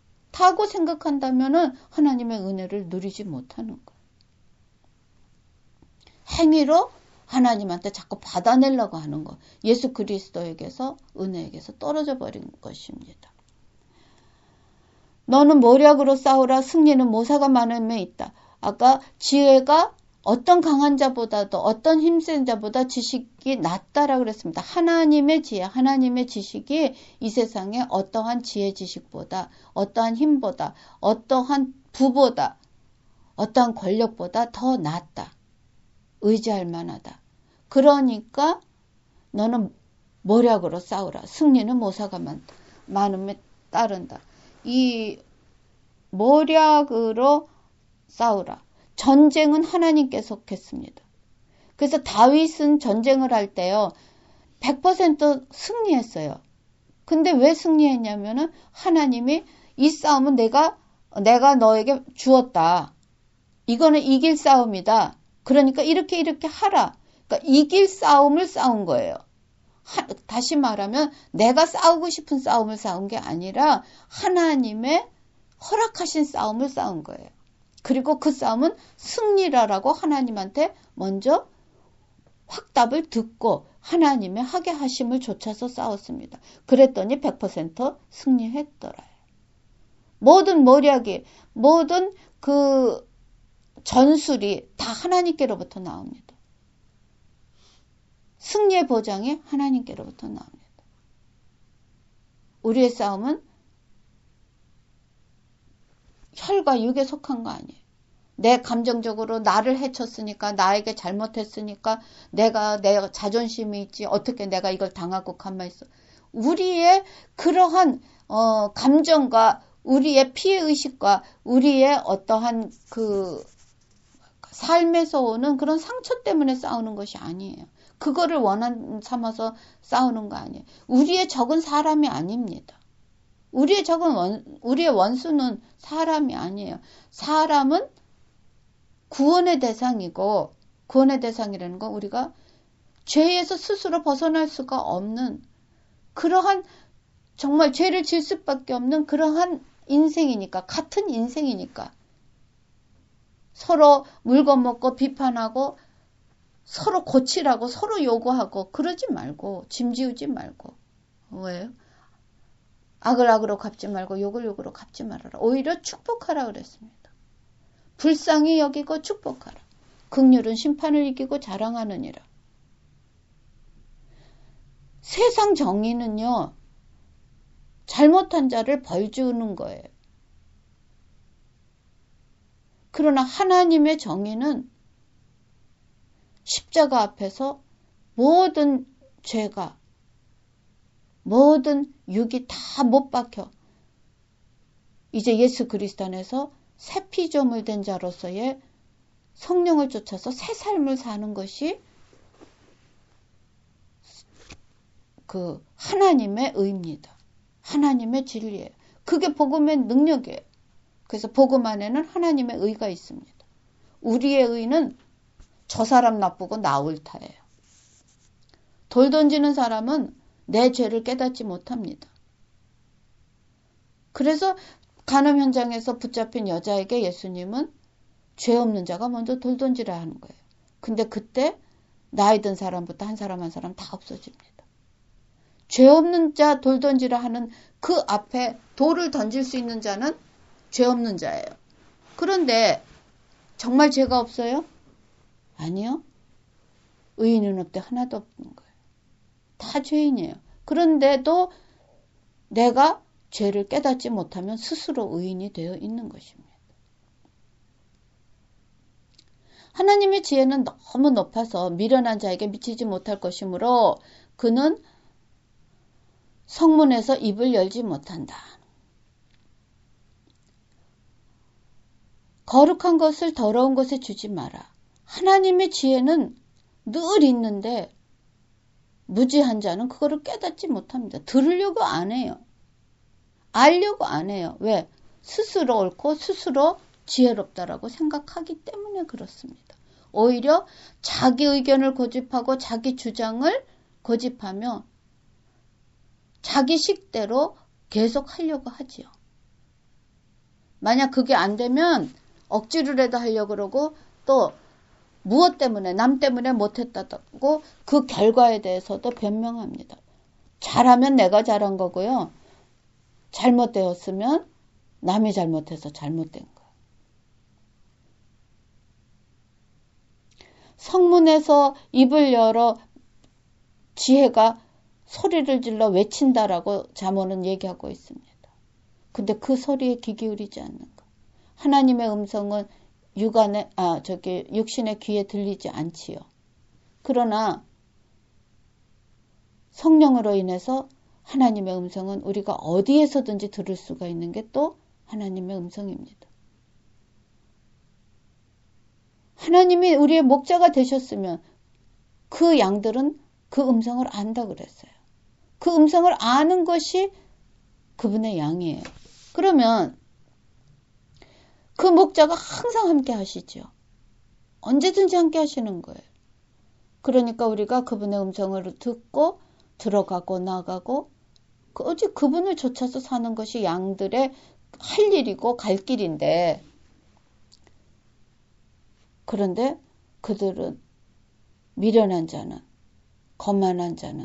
그렇다고 생각한다면은 하나님의 은혜를 누리지 못하는 거예요. 행위로 하나님한테 자꾸 받아내려고 하는 거. 예수 그리스도에게서, 은혜에게서 떨어져 버린 것입니다. 너는 모략으로 싸우라. 승리는 모사가 많음에 있다. 아까 지혜가 어떤 강한 자보다도 어떤 힘센 자보다 지식이 낫다라고 그랬습니다. 하나님의 지혜, 하나님의 지식이 이 세상에 어떠한 지혜 지식보다, 어떠한 힘보다, 어떠한 부보다, 어떠한 권력보다 더 낫다. 의지할 만하다. 그러니까 너는 모략으로 싸우라. 승리는 모사가 많음에 따른다. 이 모략으로 싸우라. 전쟁은 하나님께서 했습니다. 그래서 다윗은 전쟁을 할 때요, 100% 승리했어요. 근데 왜 승리했냐면은 하나님이 이 싸움은 내가 너에게 주었다. 이거는 이길 싸움이다. 그러니까 이렇게 하라. 그러니까 이길 싸움을 싸운 거예요. 다시 말하면 내가 싸우고 싶은 싸움을 싸운 게 아니라 하나님의 허락하신 싸움을 싸운 거예요. 그리고 그 싸움은 승리라라고 하나님한테 먼저 확답을 듣고 하나님의 하게 하심을 좇아서 싸웠습니다. 그랬더니 100% 승리했더라요. 모든 모략이, 모든 그 전술이 다 하나님께로부터 나옵니다. 승리의 보장이 하나님께로부터 나옵니다. 우리의 싸움은 혈과 육에 속한 거 아니에요. 내 감정적으로 나를 해쳤으니까, 나에게 잘못했으니까, 내 자존심이 있지, 어떻게 내가 이걸 당하고 가만히 있어. 우리의 그러한 감정과 우리의 피해의식과 우리의 어떠한 그 삶에서 오는 그런 상처 때문에 싸우는 것이 아니에요. 그거를 원한 삼아서 싸우는 거 아니에요. 우리의 적은 사람이 아닙니다. 우리의 원수는 사람이 아니에요. 사람은 구원의 대상이고, 구원의 대상이라는 건 우리가 죄에서 스스로 벗어날 수가 없는 그러한, 정말 죄를 질 수밖에 없는 그러한 인생이니까, 같은 인생이니까 서로 물건 먹고 비판하고 서로 고치라고 서로 요구하고 그러지 말고, 짐지우지 말고. 왜요? 악을 악으로 갚지 말고 욕을 욕으로 갚지 말아라. 오히려 축복하라 그랬습니다. 불쌍히 여기고 축복하라. 긍휼은 심판을 이기고 자랑하느니라. 세상 정의는요, 잘못한 자를 벌 주는 거예요. 그러나 하나님의 정의는 십자가 앞에서 모든 죄가, 모든 육이 다 못 박혀 이제 예수 그리스도 안에서 새 피조물 된 자로서의 성령을 쫓아서 새 삶을 사는 것이 그 하나님의 의입니다. 하나님의 진리예요. 그게 복음의 능력이에요. 그래서 복음 안에는 하나님의 의가 있습니다. 우리의 의는 저 사람 나쁘고 나 옳다예요. 돌 던지는 사람은 내 죄를 깨닫지 못합니다. 그래서 간음 현장에서 붙잡힌 여자에게 예수님은 죄 없는 자가 먼저 돌 던지라 하는 거예요. 근데 그때 나이 든 사람부터 한 사람 한 사람 다 없어집니다. 죄 없는 자 돌 던지라 하는 그 앞에 돌을 던질 수 있는 자는 죄 없는 자예요. 그런데 정말 죄가 없어요? 아니요. 의인은 없대 하나도 없는 거예요. 다 죄인이에요. 그런데도 내가 죄를 깨닫지 못하면 스스로 의인이 되어 있는 것입니다. 하나님의 지혜는 너무 높아서 미련한 자에게 미치지 못할 것이므로 그는 성문에서 입을 열지 못한다. 거룩한 것을 더러운 것에 주지 마라. 하나님의 지혜는 늘 있는데 무지한 자는 그거를 깨닫지 못합니다. 들으려고 안 해요. 알려고 안 해요. 왜? 스스로 옳고 스스로 지혜롭다라고 생각하기 때문에 그렇습니다. 오히려 자기 의견을 고집하고 자기 주장을 고집하며 자기 식대로 계속 하려고 하지요. 만약 그게 안 되면 억지로라도 하려고 그러고 또 무엇 때문에 남 때문에 못했다고 그 결과에 대해서도 변명합니다. 잘하면 내가 잘한 거고요. 잘못되었으면 남이 잘못해서 잘못된 거예요. 성문에서 입을 열어 지혜가 소리를 질러 외친다라고 잠언은 얘기하고 있습니다. 근데 그 소리에 귀 기울이지 않는 거. 하나님의 음성은 육신의 귀에 들리지 않지요. 그러나 성령으로 인해서 하나님의 음성은 우리가 어디에서든지 들을 수가 있는 게 또 하나님의 음성입니다. 하나님이 우리의 목자가 되셨으면 그 양들은 그 음성을 안다 그랬어요. 그 음성을 아는 것이 그분의 양이에요. 그러면 그 목자가 항상 함께 하시죠. 언제든지 함께 하시는 거예요. 그러니까 우리가 그분의 음성을 듣고 들어가고 나가고 오직 그분을 쫓아서 사는 것이 양들의 할 일이고 갈 길인데, 그런데 그들은 미련한 자는, 거만한 자는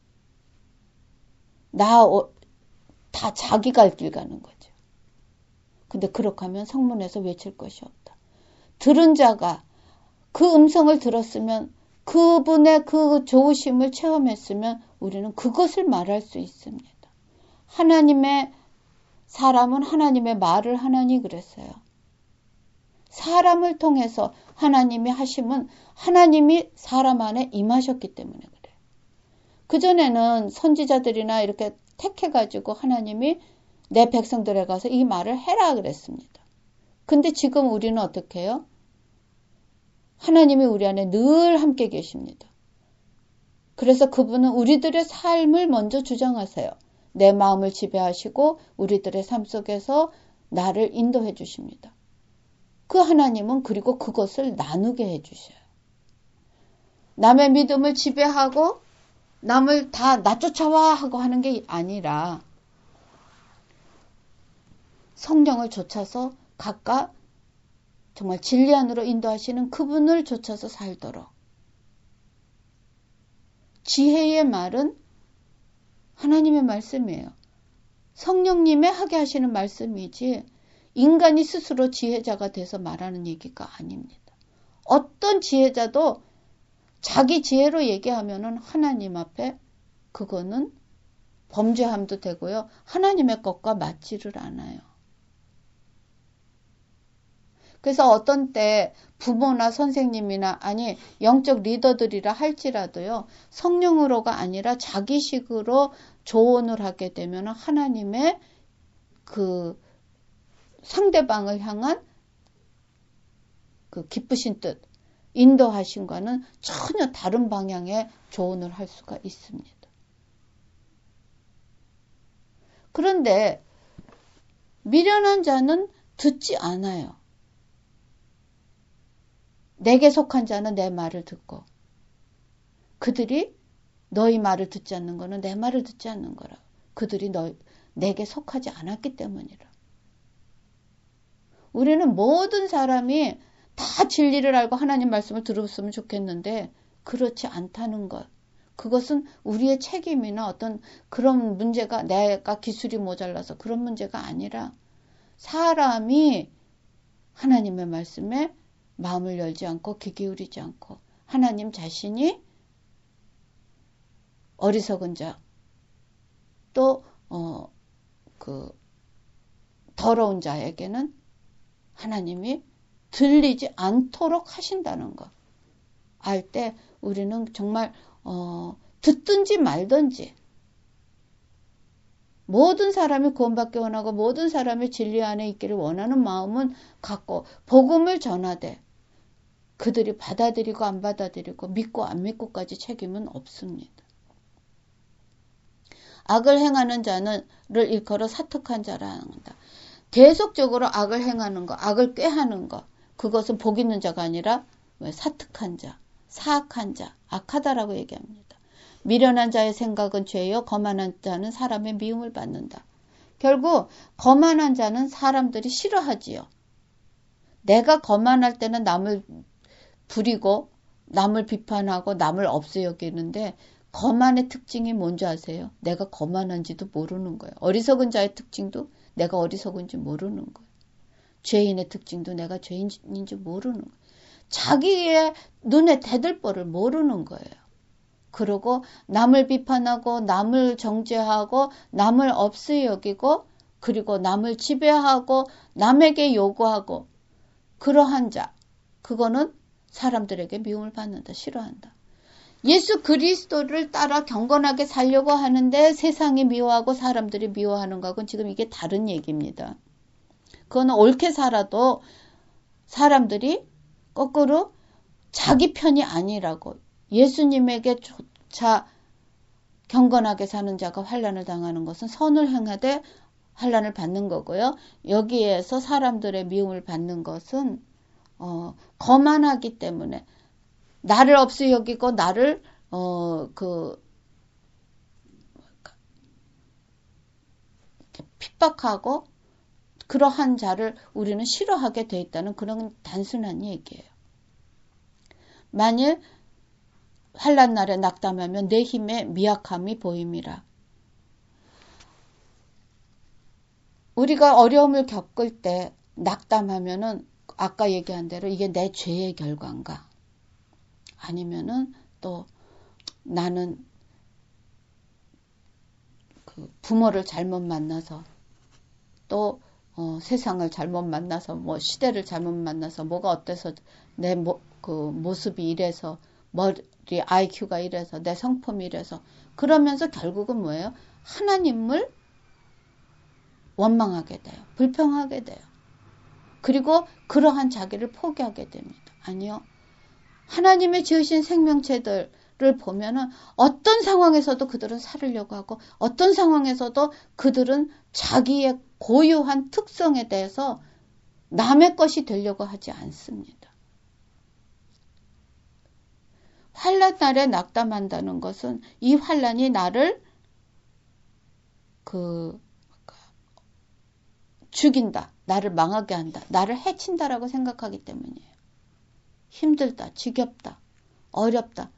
다 자기 갈 길 가는 거죠. 근데 그렇게 하면 성문에서 외칠 것이 없다. 들은 자가 그 음성을 들었으면, 그분의 그 좋으심을 체험했으면 우리는 그것을 말할 수 있습니다. 사람은 하나님의 말을 하나니 그랬어요. 사람을 통해서 하나님이 하심은 하나님이 사람 안에 임하셨기 때문에 그래요. 그전에는 선지자들이나 이렇게 택해가지고 하나님이 내 백성들에 가서 이 말을 해라 그랬습니다. 근데 지금 우리는 어떻게 해요? 하나님이 우리 안에 늘 함께 계십니다. 그래서 그분은 우리들의 삶을 먼저 주장하세요. 내 마음을 지배하시고 우리들의 삶 속에서 나를 인도해 주십니다. 그 하나님은 그리고 그것을 나누게 해 주셔요. 남의 믿음을 지배하고 남을 다 나 쫓아와 하고 하는 게 아니라 성령을 쫓아서 각각 정말 진리 안으로 인도하시는 그분을 쫓아서 살도록. 지혜의 말은 하나님의 말씀이에요. 성령님의 하게 하시는 말씀이지 인간이 스스로 지혜자가 돼서 말하는 얘기가 아닙니다. 어떤 지혜자도 자기 지혜로 얘기하면은 하나님 앞에 그거는 범죄함도 되고요. 하나님의 것과 맞지를 않아요. 그래서 어떤 때 부모나 선생님이나 영적 리더들이라 할지라도요. 성령으로가 아니라 자기식으로 조언을 하게 되면 하나님의 그 상대방을 향한 그 기쁘신 뜻, 인도하신과는 전혀 다른 방향의 조언을 할 수가 있습니다. 그런데 미련한 자는 듣지 않아요. 내게 속한 자는 내 말을 듣고, 그들이 너희 말을 듣지 않는 거는 내 말을 듣지 않는 거라. 그들이 내게 속하지 않았기 때문이라. 우리는 모든 사람이 다 진리를 알고 하나님 말씀을 들었으면 좋겠는데 그렇지 않다는 것. 그것은 우리의 책임이나 어떤 그런 문제가, 내가 기술이 모자라서 그런 문제가 아니라 사람이 하나님의 말씀에 마음을 열지 않고 귀 기울이지 않고 하나님 자신이 어리석은 자, 또 더러운 자에게는 하나님이 들리지 않도록 하신다는 것. 알 때 우리는 정말 듣든지 말든지 모든 사람이 구원받기 원하고 모든 사람이 진리 안에 있기를 원하는 마음은 갖고 복음을 전하되 그들이 받아들이고 안 받아들이고 믿고 안 믿고까지 책임은 없습니다. 악을 행하는 자를 일컬어 사특한 자라 한다. 계속적으로 악을 행하는 것, 악을 꾀하는 것, 그것은 복 있는 자가 아니라 사특한 자, 사악한 자, 악하다라고 얘기합니다. 미련한 자의 생각은 죄요, 거만한 자는 사람의 미움을 받는다. 결국 거만한 자는 사람들이 싫어하지요. 내가 거만할 때는 남을 부리고 남을 비판하고 남을 없애 여기는데 거만의 특징이 뭔지 아세요? 내가 거만한지도 모르는 거예요. 어리석은 자의 특징도 내가 어리석은지 모르는 거예요. 죄인의 특징도 내가 죄인인지 모르는 거예요. 자기의 눈에 대들보를 모르는 거예요. 그러고 남을 비판하고 남을 정죄하고 남을 없애 여기고 그리고 남을 지배하고 남에게 요구하고 그러한 자, 그거는 사람들에게 미움을 받는다, 싫어한다. 예수 그리스도를 따라 경건하게 살려고 하는데 세상이 미워하고 사람들이 미워하는 거하고는 지금 이게 다른 얘기입니다. 그거는 옳게 살아도 사람들이 거꾸로 자기 편이 아니라고 예수님에게조차 경건하게 사는 자가 환난을 당하는 것은 선을 행하되 환난을 받는 거고요. 여기에서 사람들의 미움을 받는 것은 거만하기 때문에 나를 없이 여기고 나를 핍박하고 그러한 자를 우리는 싫어하게 돼 있다는 그런 단순한 얘기예요. 만일 환난 날에 낙담하면 내 힘에 미약함이 보임이라. 우리가 어려움을 겪을 때 낙담하면은 아까 얘기한 대로 이게 내 죄의 결과인가? 아니면은 또 나는 그 부모를 잘못 만나서 또 세상을 잘못 만나서 뭐 시대를 잘못 만나서 뭐가 어때서 내 그 모습이 이래서 머리 IQ가 이래서 내 성품이 이래서 그러면서 결국은 뭐예요? 하나님을 원망하게 돼요. 불평하게 돼요. 그리고 그러한 자기를 포기하게 됩니다. 아니요. 하나님의 지으신 생명체들을 보면은 어떤 상황에서도 그들은 살으려고 하고 어떤 상황에서도 그들은 자기의 고유한 특성에 대해서 남의 것이 되려고 하지 않습니다. 환난 날에 낙담한다는 것은 이 환난이 나를 죽인다, 나를 망하게 한다, 나를 해친다라고 생각하기 때문이에요. 힘들다, 지겹다, 어렵다.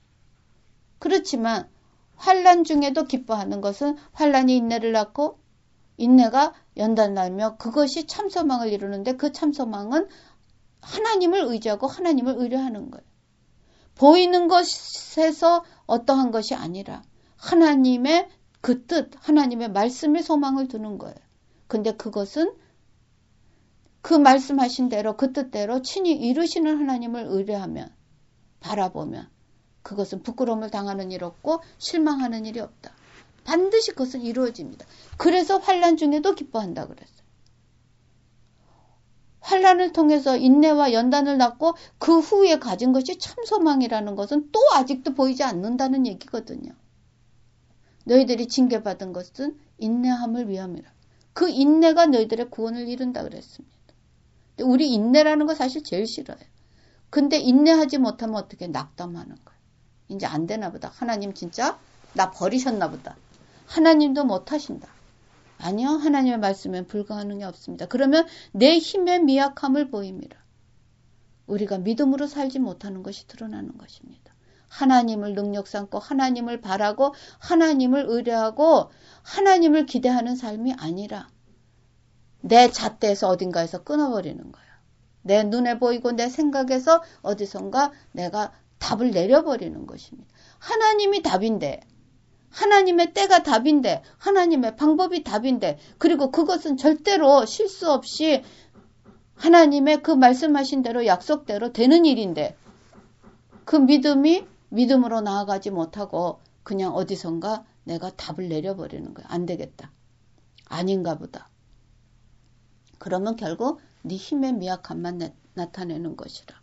그렇지만 환난 중에도 기뻐하는 것은 환난이 인내를 낳고 인내가 연단 나며 그것이 참소망을 이루는데 그 참소망은 하나님을 의지하고 하나님을 의뢰하는 거예요. 보이는 것에서 어떠한 것이 아니라 하나님의 그 뜻, 하나님의 말씀에 소망을 두는 거예요. 근데 그것은 그 말씀하신 대로 그 뜻대로 친히 이루시는 하나님을 의뢰하면 바라보면 그것은 부끄러움을 당하는 일 없고 실망하는 일이 없다. 반드시 그것은 이루어집니다. 그래서 환난 중에도 기뻐한다 그랬어요. 환난을 통해서 인내와 연단을 낳고 그 후에 가진 것이 참 소망이라는 것은 또 아직도 보이지 않는다는 얘기거든요. 너희들이 징계받은 것은 인내함을 위함이라. 그 인내가 너희들의 구원을 이룬다 그랬습니다. 우리 인내라는 거 사실 제일 싫어요. 근데 인내하지 못하면 어떻게 낙담하는 거예요. 이제 안 되나 보다. 하나님 진짜 나 버리셨나 보다. 하나님도 못하신다. 아니요. 하나님의 말씀엔 불가능이 없습니다. 그러면 내 힘의 미약함을 보임이라. 우리가 믿음으로 살지 못하는 것이 드러나는 것입니다. 하나님을 능력 삼고 하나님을 바라고 하나님을 의뢰하고 하나님을 기대하는 삶이 아니라 내 잣대에서 어딘가에서 끊어버리는 거예요. 내 눈에 보이고 내 생각에서 어디선가 내가 답을 내려버리는 것입니다. 하나님이 답인데 하나님의 때가 답인데 하나님의 방법이 답인데 그리고 그것은 절대로 실수 없이 하나님의 그 말씀하신 대로 약속대로 되는 일인데 그 믿음이 믿음으로 나아가지 못하고 그냥 어디선가 내가 답을 내려버리는 거야. 안 되겠다. 아닌가 보다. 그러면 결국 네 힘의 미약함만 나타내는 것이라.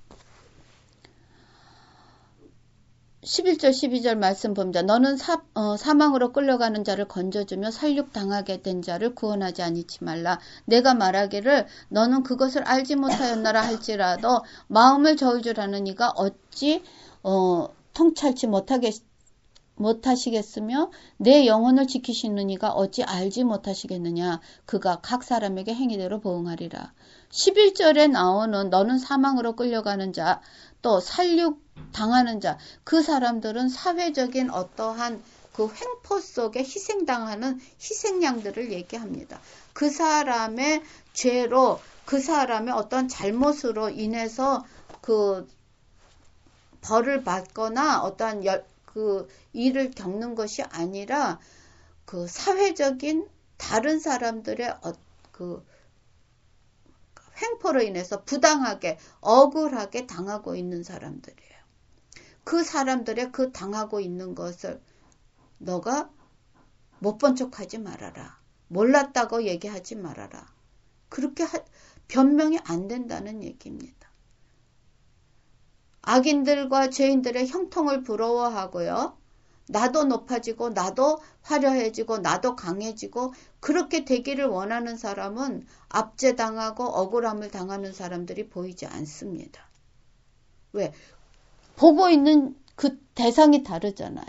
11절 12절 말씀 봅니다. 너는 사망으로 끌려가는 자를 건져주며 살육당하게 된 자를 구원하지 아니치 말라. 내가 말하기를 너는 그것을 알지 못하였나라 할지라도 마음을 저을 줄 아는 이가 어찌 통찰치 못하시겠으며 내 영혼을 지키시는 이가 어찌 알지 못하시겠느냐. 그가 각 사람에게 행위대로 보응하리라. 11절에 나오는 너는 사망으로 끌려가는 자, 또 살육 당하는 자, 그 사람들은 사회적인 어떠한 그 횡포 속에 희생당하는 희생양들을 얘기합니다. 그 사람의 죄로, 그 사람의 어떤 잘못으로 인해서 그 벌을 받거나 어떠한 그 일을 겪는 것이 아니라 그 사회적인 다른 사람들의 그 횡포로 인해서 부당하게 억울하게 당하고 있는 사람들이에요. 그 사람들의 그 당하고 있는 것을 너가 못 본 척하지 말아라. 몰랐다고 얘기하지 말아라. 그렇게 변명이 안 된다는 얘기입니다. 악인들과 죄인들의 형통을 부러워하고요. 나도 높아지고 나도 화려해지고 나도 강해지고 그렇게 되기를 원하는 사람은 압제당하고 억울함을 당하는 사람들이 보이지 않습니다. 왜? 보고 있는 그 대상이 다르잖아요.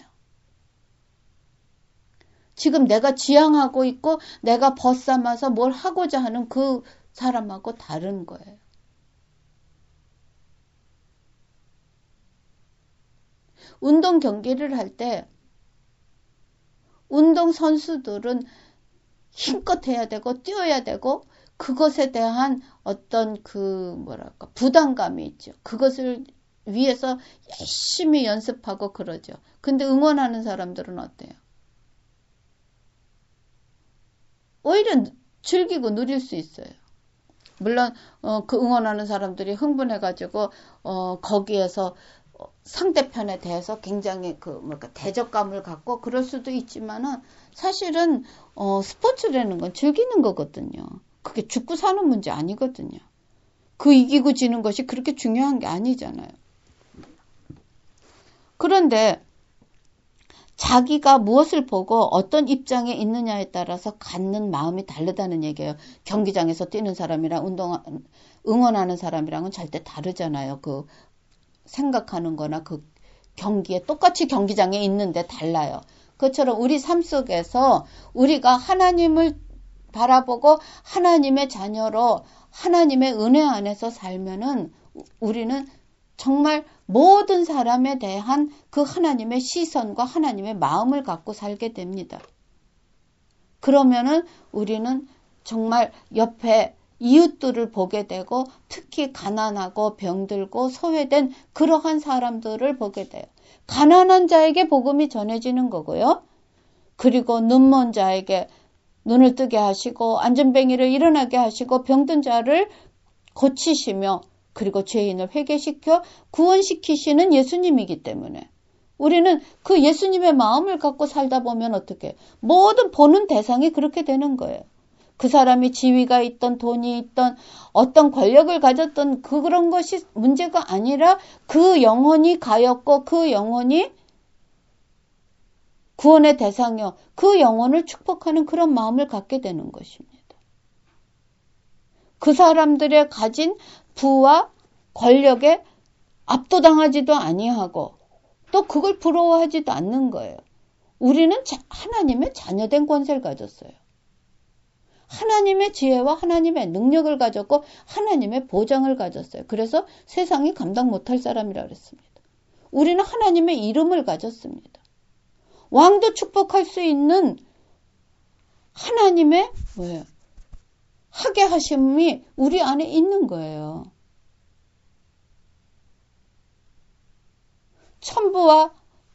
지금 내가 지향하고 있고 내가 벗삼아서 뭘 하고자 하는 그 사람하고 다른 거예요. 운동 경기를 할 때 운동 선수들은 힘껏 해야 되고 뛰어야 되고 그것에 대한 어떤 그 부담감이 있죠. 그것을 위해서 열심히 연습하고 그러죠. 근데 응원하는 사람들은 어때요? 오히려 즐기고 누릴 수 있어요. 물론 그 응원하는 사람들이 흥분해가지고 거기에서 상대편에 대해서 굉장히 대적감을 갖고 그럴 수도 있지만은 사실은 스포츠라는 건 즐기는 거거든요. 그게 죽고 사는 문제 아니거든요. 그 이기고 지는 것이 그렇게 중요한 게 아니잖아요. 그런데 자기가 무엇을 보고 어떤 입장에 있느냐에 따라서 갖는 마음이 다르다는 얘기예요. 경기장에서 뛰는 사람이랑 응원하는 사람이랑은 절대 다르잖아요. 그 생각하는 거나 그 경기에 똑같이 경기장에 있는데 달라요. 그처럼 우리 삶 속에서 우리가 하나님을 바라보고 하나님의 자녀로 하나님의 은혜 안에서 살면은 우리는 정말 모든 사람에 대한 그 하나님의 시선과 하나님의 마음을 갖고 살게 됩니다. 그러면은 우리는 정말 옆에 이웃들을 보게 되고 특히 가난하고 병들고 소외된 그러한 사람들을 보게 돼요. 가난한 자에게 복음이 전해지는 거고요. 그리고 눈먼 자에게 눈을 뜨게 하시고 안전뱅이를 일어나게 하시고 병든 자를 고치시며 그리고 죄인을 회개시켜 구원시키시는 예수님이기 때문에 우리는 그 예수님의 마음을 갖고 살다 보면 어떻게 모든 보는 대상이 그렇게 되는 거예요. 그 사람이 지위가 있던 돈이 있던 어떤 권력을 가졌던 그런 것이 문제가 아니라 그 영혼이 가였고 그 영혼이 구원의 대상이요. 그 영혼을 축복하는 그런 마음을 갖게 되는 것입니다. 그 사람들의 가진 부와 권력에 압도당하지도 아니하고 또 그걸 부러워하지도 않는 거예요. 우리는 하나님의 자녀된 권세를 가졌어요. 하나님의 지혜와 하나님의 능력을 가졌고 하나님의 보장을 가졌어요. 그래서 세상이 감당 못할 사람이라 그랬습니다. 우리는 하나님의 이름을 가졌습니다. 왕도 축복할 수 있는 하나님의 하게 하심이 우리 안에 있는 거예요. 천부와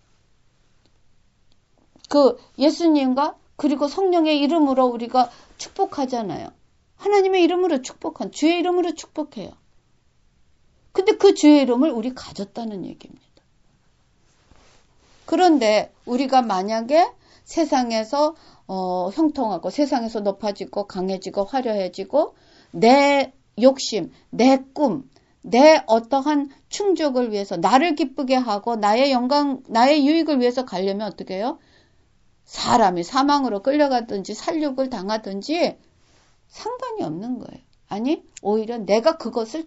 그 예수님과 그리고 성령의 이름으로 우리가 축복하잖아요. 하나님의 이름으로 축복한 주의 이름으로 축복해요. 근데 그 주의 이름을 우리 가졌다는 얘기입니다. 그런데 우리가 만약에 세상에서 형통하고 세상에서 높아지고 강해지고 화려해지고 내 욕심, 내 꿈, 내 어떠한 충족을 위해서 나를 기쁘게 하고 나의 영광, 나의 유익을 위해서 가려면 어떻게 해요? 사람이 사망으로 끌려가든지 살육을 당하든지 상관이 없는 거예요. 아니 오히려 내가 그것을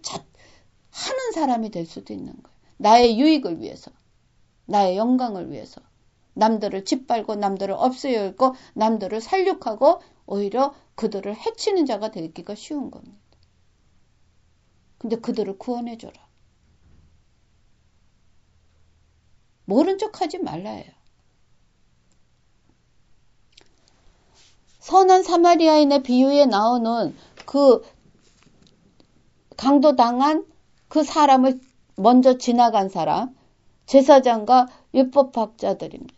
하는 사람이 될 수도 있는 거예요. 나의 유익을 위해서, 나의 영광을 위해서, 남들을 짓밟고 남들을 없애고 남들을 살육하고 오히려 그들을 해치는 자가 되기가 쉬운 겁니다. 근데 그들을 구원해줘라. 모른 척하지 말라요. 선한 사마리아인의 비유에 나오는 그 강도당한 그 사람을 먼저 지나간 사람, 제사장과 율법학자들입니다.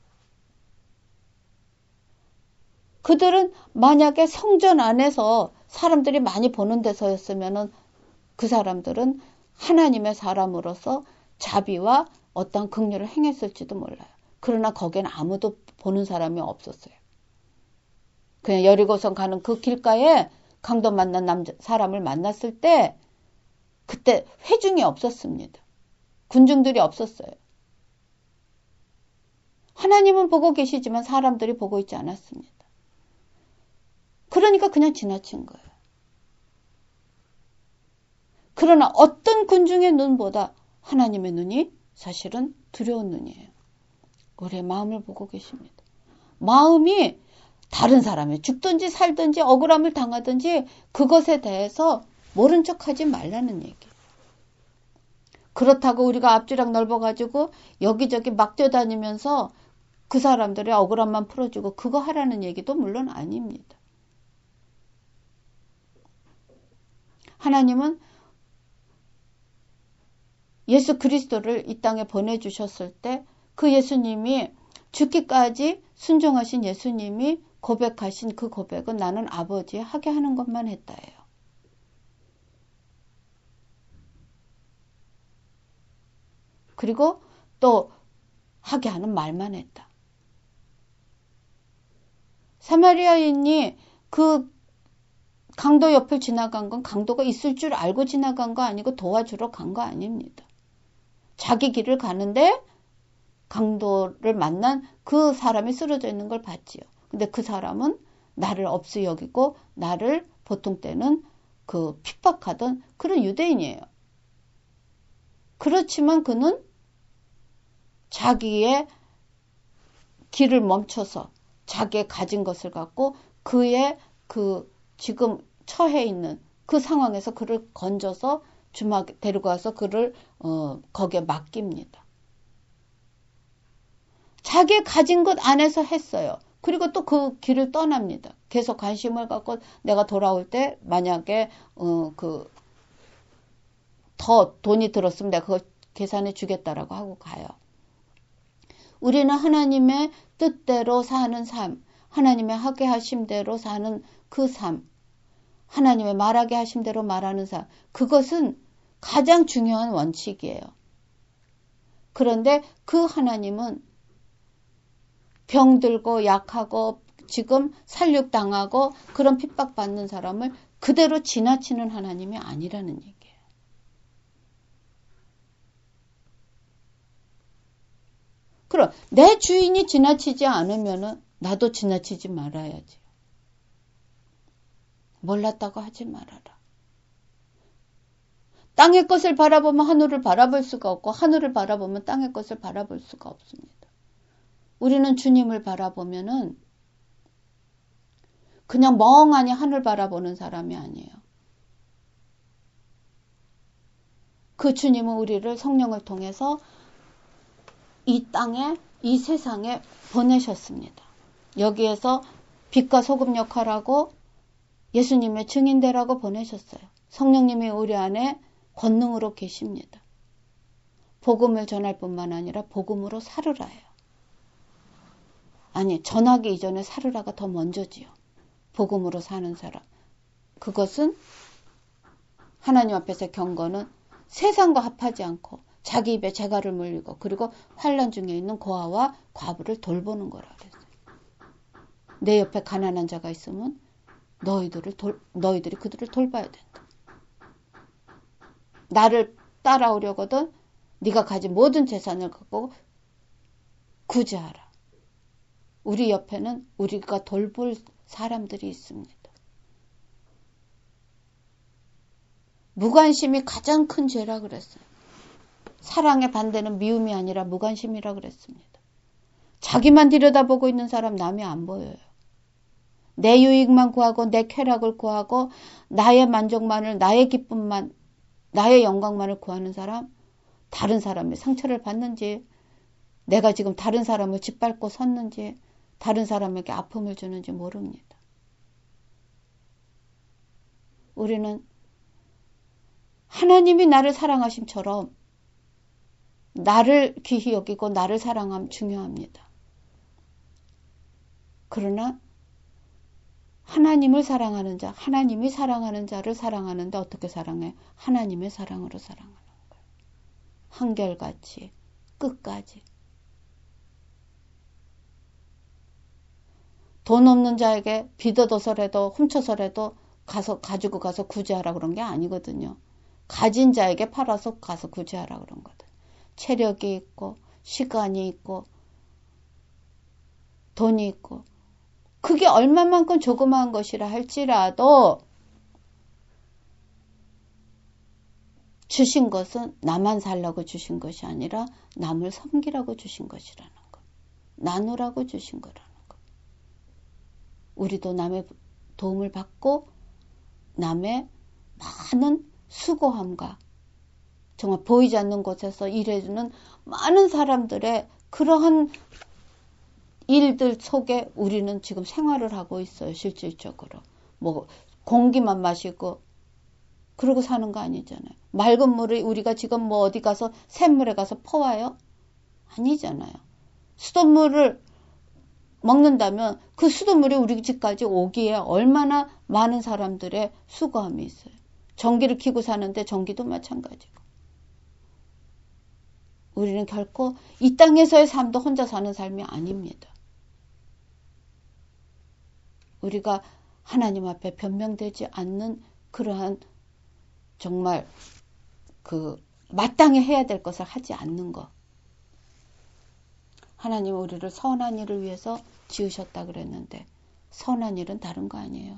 그들은 만약에 성전 안에서 사람들이 많이 보는 데서였으면 그 사람들은 하나님의 사람으로서 자비와 어떤 긍휼을 행했을지도 몰라요. 그러나 거기에는 아무도 보는 사람이 없었어요. 그냥 여리고성 가는 그 길가에 강도 만난 사람을 만났을 때 그때 회중이 없었습니다. 군중들이 없었어요. 하나님은 보고 계시지만 사람들이 보고 있지 않았습니다. 그러니까 그냥 지나친 거예요. 그러나 어떤 군중의 눈보다 하나님의 눈이 사실은 두려운 눈이에요. 우리의 마음을 보고 계십니다. 마음이 다른 사람이 죽든지 살든지 억울함을 당하든지 그것에 대해서 모른 척하지 말라는 얘기예요. 그렇다고 우리가 앞지락 넓어가지고 여기저기 막 뛰어다니면서 그 사람들의 억울함만 풀어주고 그거 하라는 얘기도 물론 아닙니다. 하나님은 예수 그리스도를 이 땅에 보내주셨을 때 그 예수님이 죽기까지 순종하신 예수님이 고백하신 그 고백은 나는 아버지에 하게 하는 것만 했다예요. 그리고 또 하게 하는 말만 했다. 사마리아인이 그 강도 옆을 지나간 건 강도가 있을 줄 알고 지나간 거 아니고 도와주러 간 거 아닙니다. 자기 길을 가는데 강도를 만난 그 사람이 쓰러져 있는 걸 봤지요. 근데 그 사람은 나를 없이 여기고 나를 보통 때는 그 핍박하던 그런 유대인이에요. 그렇지만 그는 자기의 길을 멈춰서 자기의 가진 것을 갖고 그의 그 지금 처해 있는 그 상황에서 그를 건져서 주막에 데리고 와서 그를 거기에 맡깁니다. 자기 가진 것 안에서 했어요. 그리고 또 그 길을 떠납니다. 계속 관심을 갖고 내가 돌아올 때 만약에 더 돈이 들었으면 내가 그걸 계산해 주겠다라고 하고 가요. 우리는 하나님의 뜻대로 사는 삶, 하나님의 하게 하심대로 사는 그 삶, 하나님의 말하게 하심대로 말하는 삶, 그것은 가장 중요한 원칙이에요. 그런데 그 하나님은 병들고 약하고 지금 살육당하고 그런 핍박받는 사람을 그대로 지나치는 하나님이 아니라는 얘기예요. 그럼 내 주인이 지나치지 않으면 나도 지나치지 말아야지. 몰랐다고 하지 말아라. 땅의 것을 바라보면 하늘을 바라볼 수가 없고 하늘을 바라보면 땅의 것을 바라볼 수가 없습니다. 우리는 주님을 바라보면은 그냥 멍하니 하늘 바라보는 사람이 아니에요. 그 주님은 우리를 성령을 통해서 이 땅에, 이 세상에 보내셨습니다. 여기에서 빛과 소금 역할하고 예수님의 증인되라고 보내셨어요. 성령님이 우리 안에 권능으로 계십니다. 복음을 전할 뿐만 아니라 복음으로 살으라 해요. 아니, 전하기 이전에 살으라가 더 먼저지요. 복음으로 사는 사람. 그것은 하나님 앞에서 경건은 세상과 합하지 않고 자기 입에 재갈을 물리고 그리고 환난 중에 있는 고아와 과부를 돌보는 거라 그랬어요. 내 옆에 가난한 자가 있으면 너희들이 그들을 돌봐야 된다. 나를 따라오려거든 네가 가진 모든 재산을 갖고 구제하라. 우리 옆에는 우리가 돌볼 사람들이 있습니다. 무관심이 가장 큰 죄라 그랬어요. 사랑의 반대는 미움이 아니라 무관심이라 그랬습니다. 자기만 들여다보고 있는 사람 남이 안 보여요. 내 유익만 구하고 내 쾌락을 구하고 나의 만족만을, 나의 기쁨만, 나의 영광만을 구하는 사람, 다른 사람의 상처를 받는지, 내가 지금 다른 사람을 짓밟고 섰는지, 다른 사람에게 아픔을 주는지 모릅니다. 우리는 하나님이 나를 사랑하심처럼 나를 귀히 여기고 나를 사랑함 중요합니다. 그러나 하나님을 사랑하는 자, 하나님이 사랑하는 자를 사랑하는데 어떻게 사랑해? 하나님의 사랑으로 사랑하는 거예요. 한결같이, 끝까지. 돈 없는 자에게 빚어서라도 훔쳐서라도 가지고 가서 구제하라 그런 게 아니거든요. 가진 자에게 팔아서 가서 구제하라 그런 거든. 체력이 있고 시간이 있고 돈이 있고 그게 얼마만큼 조그마한 것이라 할지라도 주신 것은 나만 살라고 주신 것이 아니라 남을 섬기라고 주신 것이라는 것. 나누라고 주신 거라는 것. 우리도 남의 도움을 받고 남의 많은 수고함과 정말 보이지 않는 곳에서 일해주는 많은 사람들의 그러한 일들 속에 우리는 지금 생활을 하고 있어요. 실질적으로. 뭐 공기만 마시고 그러고 사는 거 아니잖아요. 맑은 물을 우리가 지금 뭐 어디 가서 샘물에 가서 퍼와요? 아니잖아요. 수돗물을 먹는다면 그 수돗물이 우리 집까지 오기에 얼마나 많은 사람들의 수고함이 있어요. 전기를 켜고 사는데 전기도 마찬가지고. 우리는 결코 이 땅에서의 삶도 혼자 사는 삶이 아닙니다. 우리가 하나님 앞에 변명되지 않는 그러한 정말 마땅히 해야 될 것을 하지 않는 것. 하나님은 우리를 선한 일을 위해서 지으셨다 그랬는데 선한 일은 다른 거 아니에요.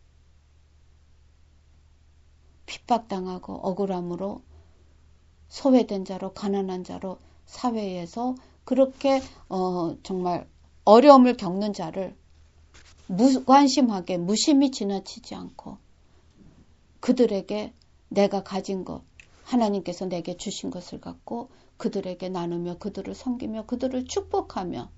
핍박당하고 억울함으로 소외된 자로 가난한 자로 사회에서 그렇게 정말 어려움을 겪는 자를 무관심하게 무심히 지나치지 않고 그들에게 내가 가진 것 하나님께서 내게 주신 것을 갖고 그들에게 나누며 그들을 섬기며 그들을 축복하며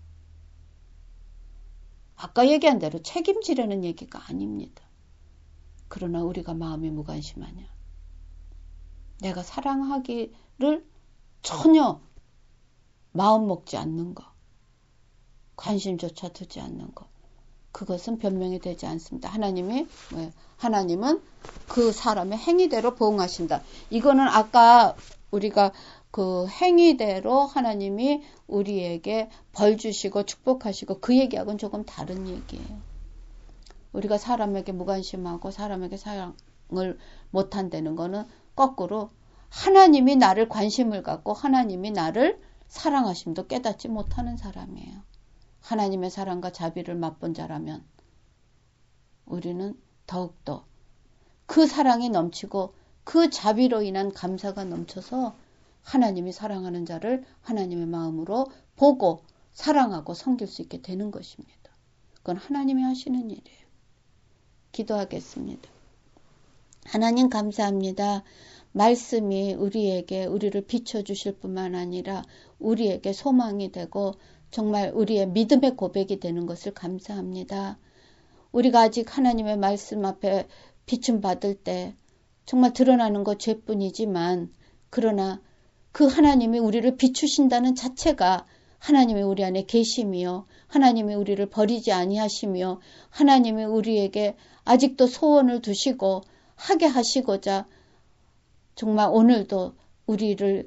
아까 얘기한 대로 책임지려는 얘기가 아닙니다. 그러나 우리가 마음이 무관심하냐 내가 사랑하기를 전혀 마음 먹지 않는 것 관심조차 두지 않는 것 그것은 변명이 되지 않습니다. 하나님은 그 사람의 행위대로 보응하신다. 이거는 아까 우리가 그 행위대로 하나님이 우리에게 벌 주시고 축복하시고 그 얘기하고는 조금 다른 얘기예요. 우리가 사람에게 무관심하고 사람에게 사랑을 못한다는 거는 거꾸로 하나님이 나를 관심을 갖고 하나님이 나를 사랑하심도 깨닫지 못하는 사람이에요. 하나님의 사랑과 자비를 맛본 자라면 우리는 더욱더 그 사랑이 넘치고 그 자비로 인한 감사가 넘쳐서 하나님이 사랑하는 자를 하나님의 마음으로 보고 사랑하고 섬길 수 있게 되는 것입니다. 그건 하나님이 하시는 일이에요. 기도하겠습니다. 하나님 감사합니다. 말씀이 우리를 비춰주실 뿐만 아니라 우리에게 소망이 되고 정말 우리의 믿음의 고백이 되는 것을 감사합니다. 우리가 아직 하나님의 말씀 앞에 비춤 받을 때 정말 드러나는 것 죄뿐이지만 그러나 그 하나님이 우리를 비추신다는 자체가 하나님이 우리 안에 계심이요. 하나님이 우리를 버리지 아니하시며 하나님이 우리에게 아직도 소원을 두시고 하게 하시고자 정말 오늘도 우리를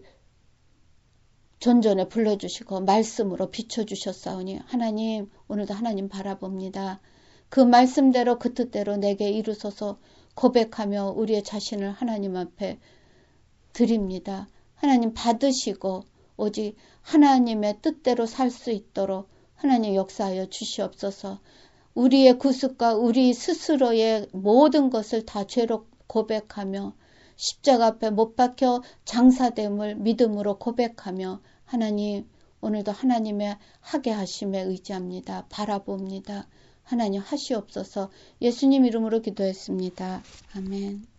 존전에 불러주시고 말씀으로 비춰주셨사오니 하나님 오늘도 하나님 바라봅니다. 그 말씀대로 그 뜻대로 내게 이루소서 고백하며 우리의 자신을 하나님 앞에 드립니다. 하나님 받으시고 오직 하나님의 뜻대로 살 수 있도록 하나님 역사하여 주시옵소서. 우리의 구습과 우리 스스로의 모든 것을 다 죄로 고백하며 십자가 앞에 못 박혀 장사됨을 믿음으로 고백하며 하나님 오늘도 하나님의 하게 하심에 의지합니다. 바라봅니다. 하나님 하시옵소서. 예수님 이름으로 기도했습니다. 아멘.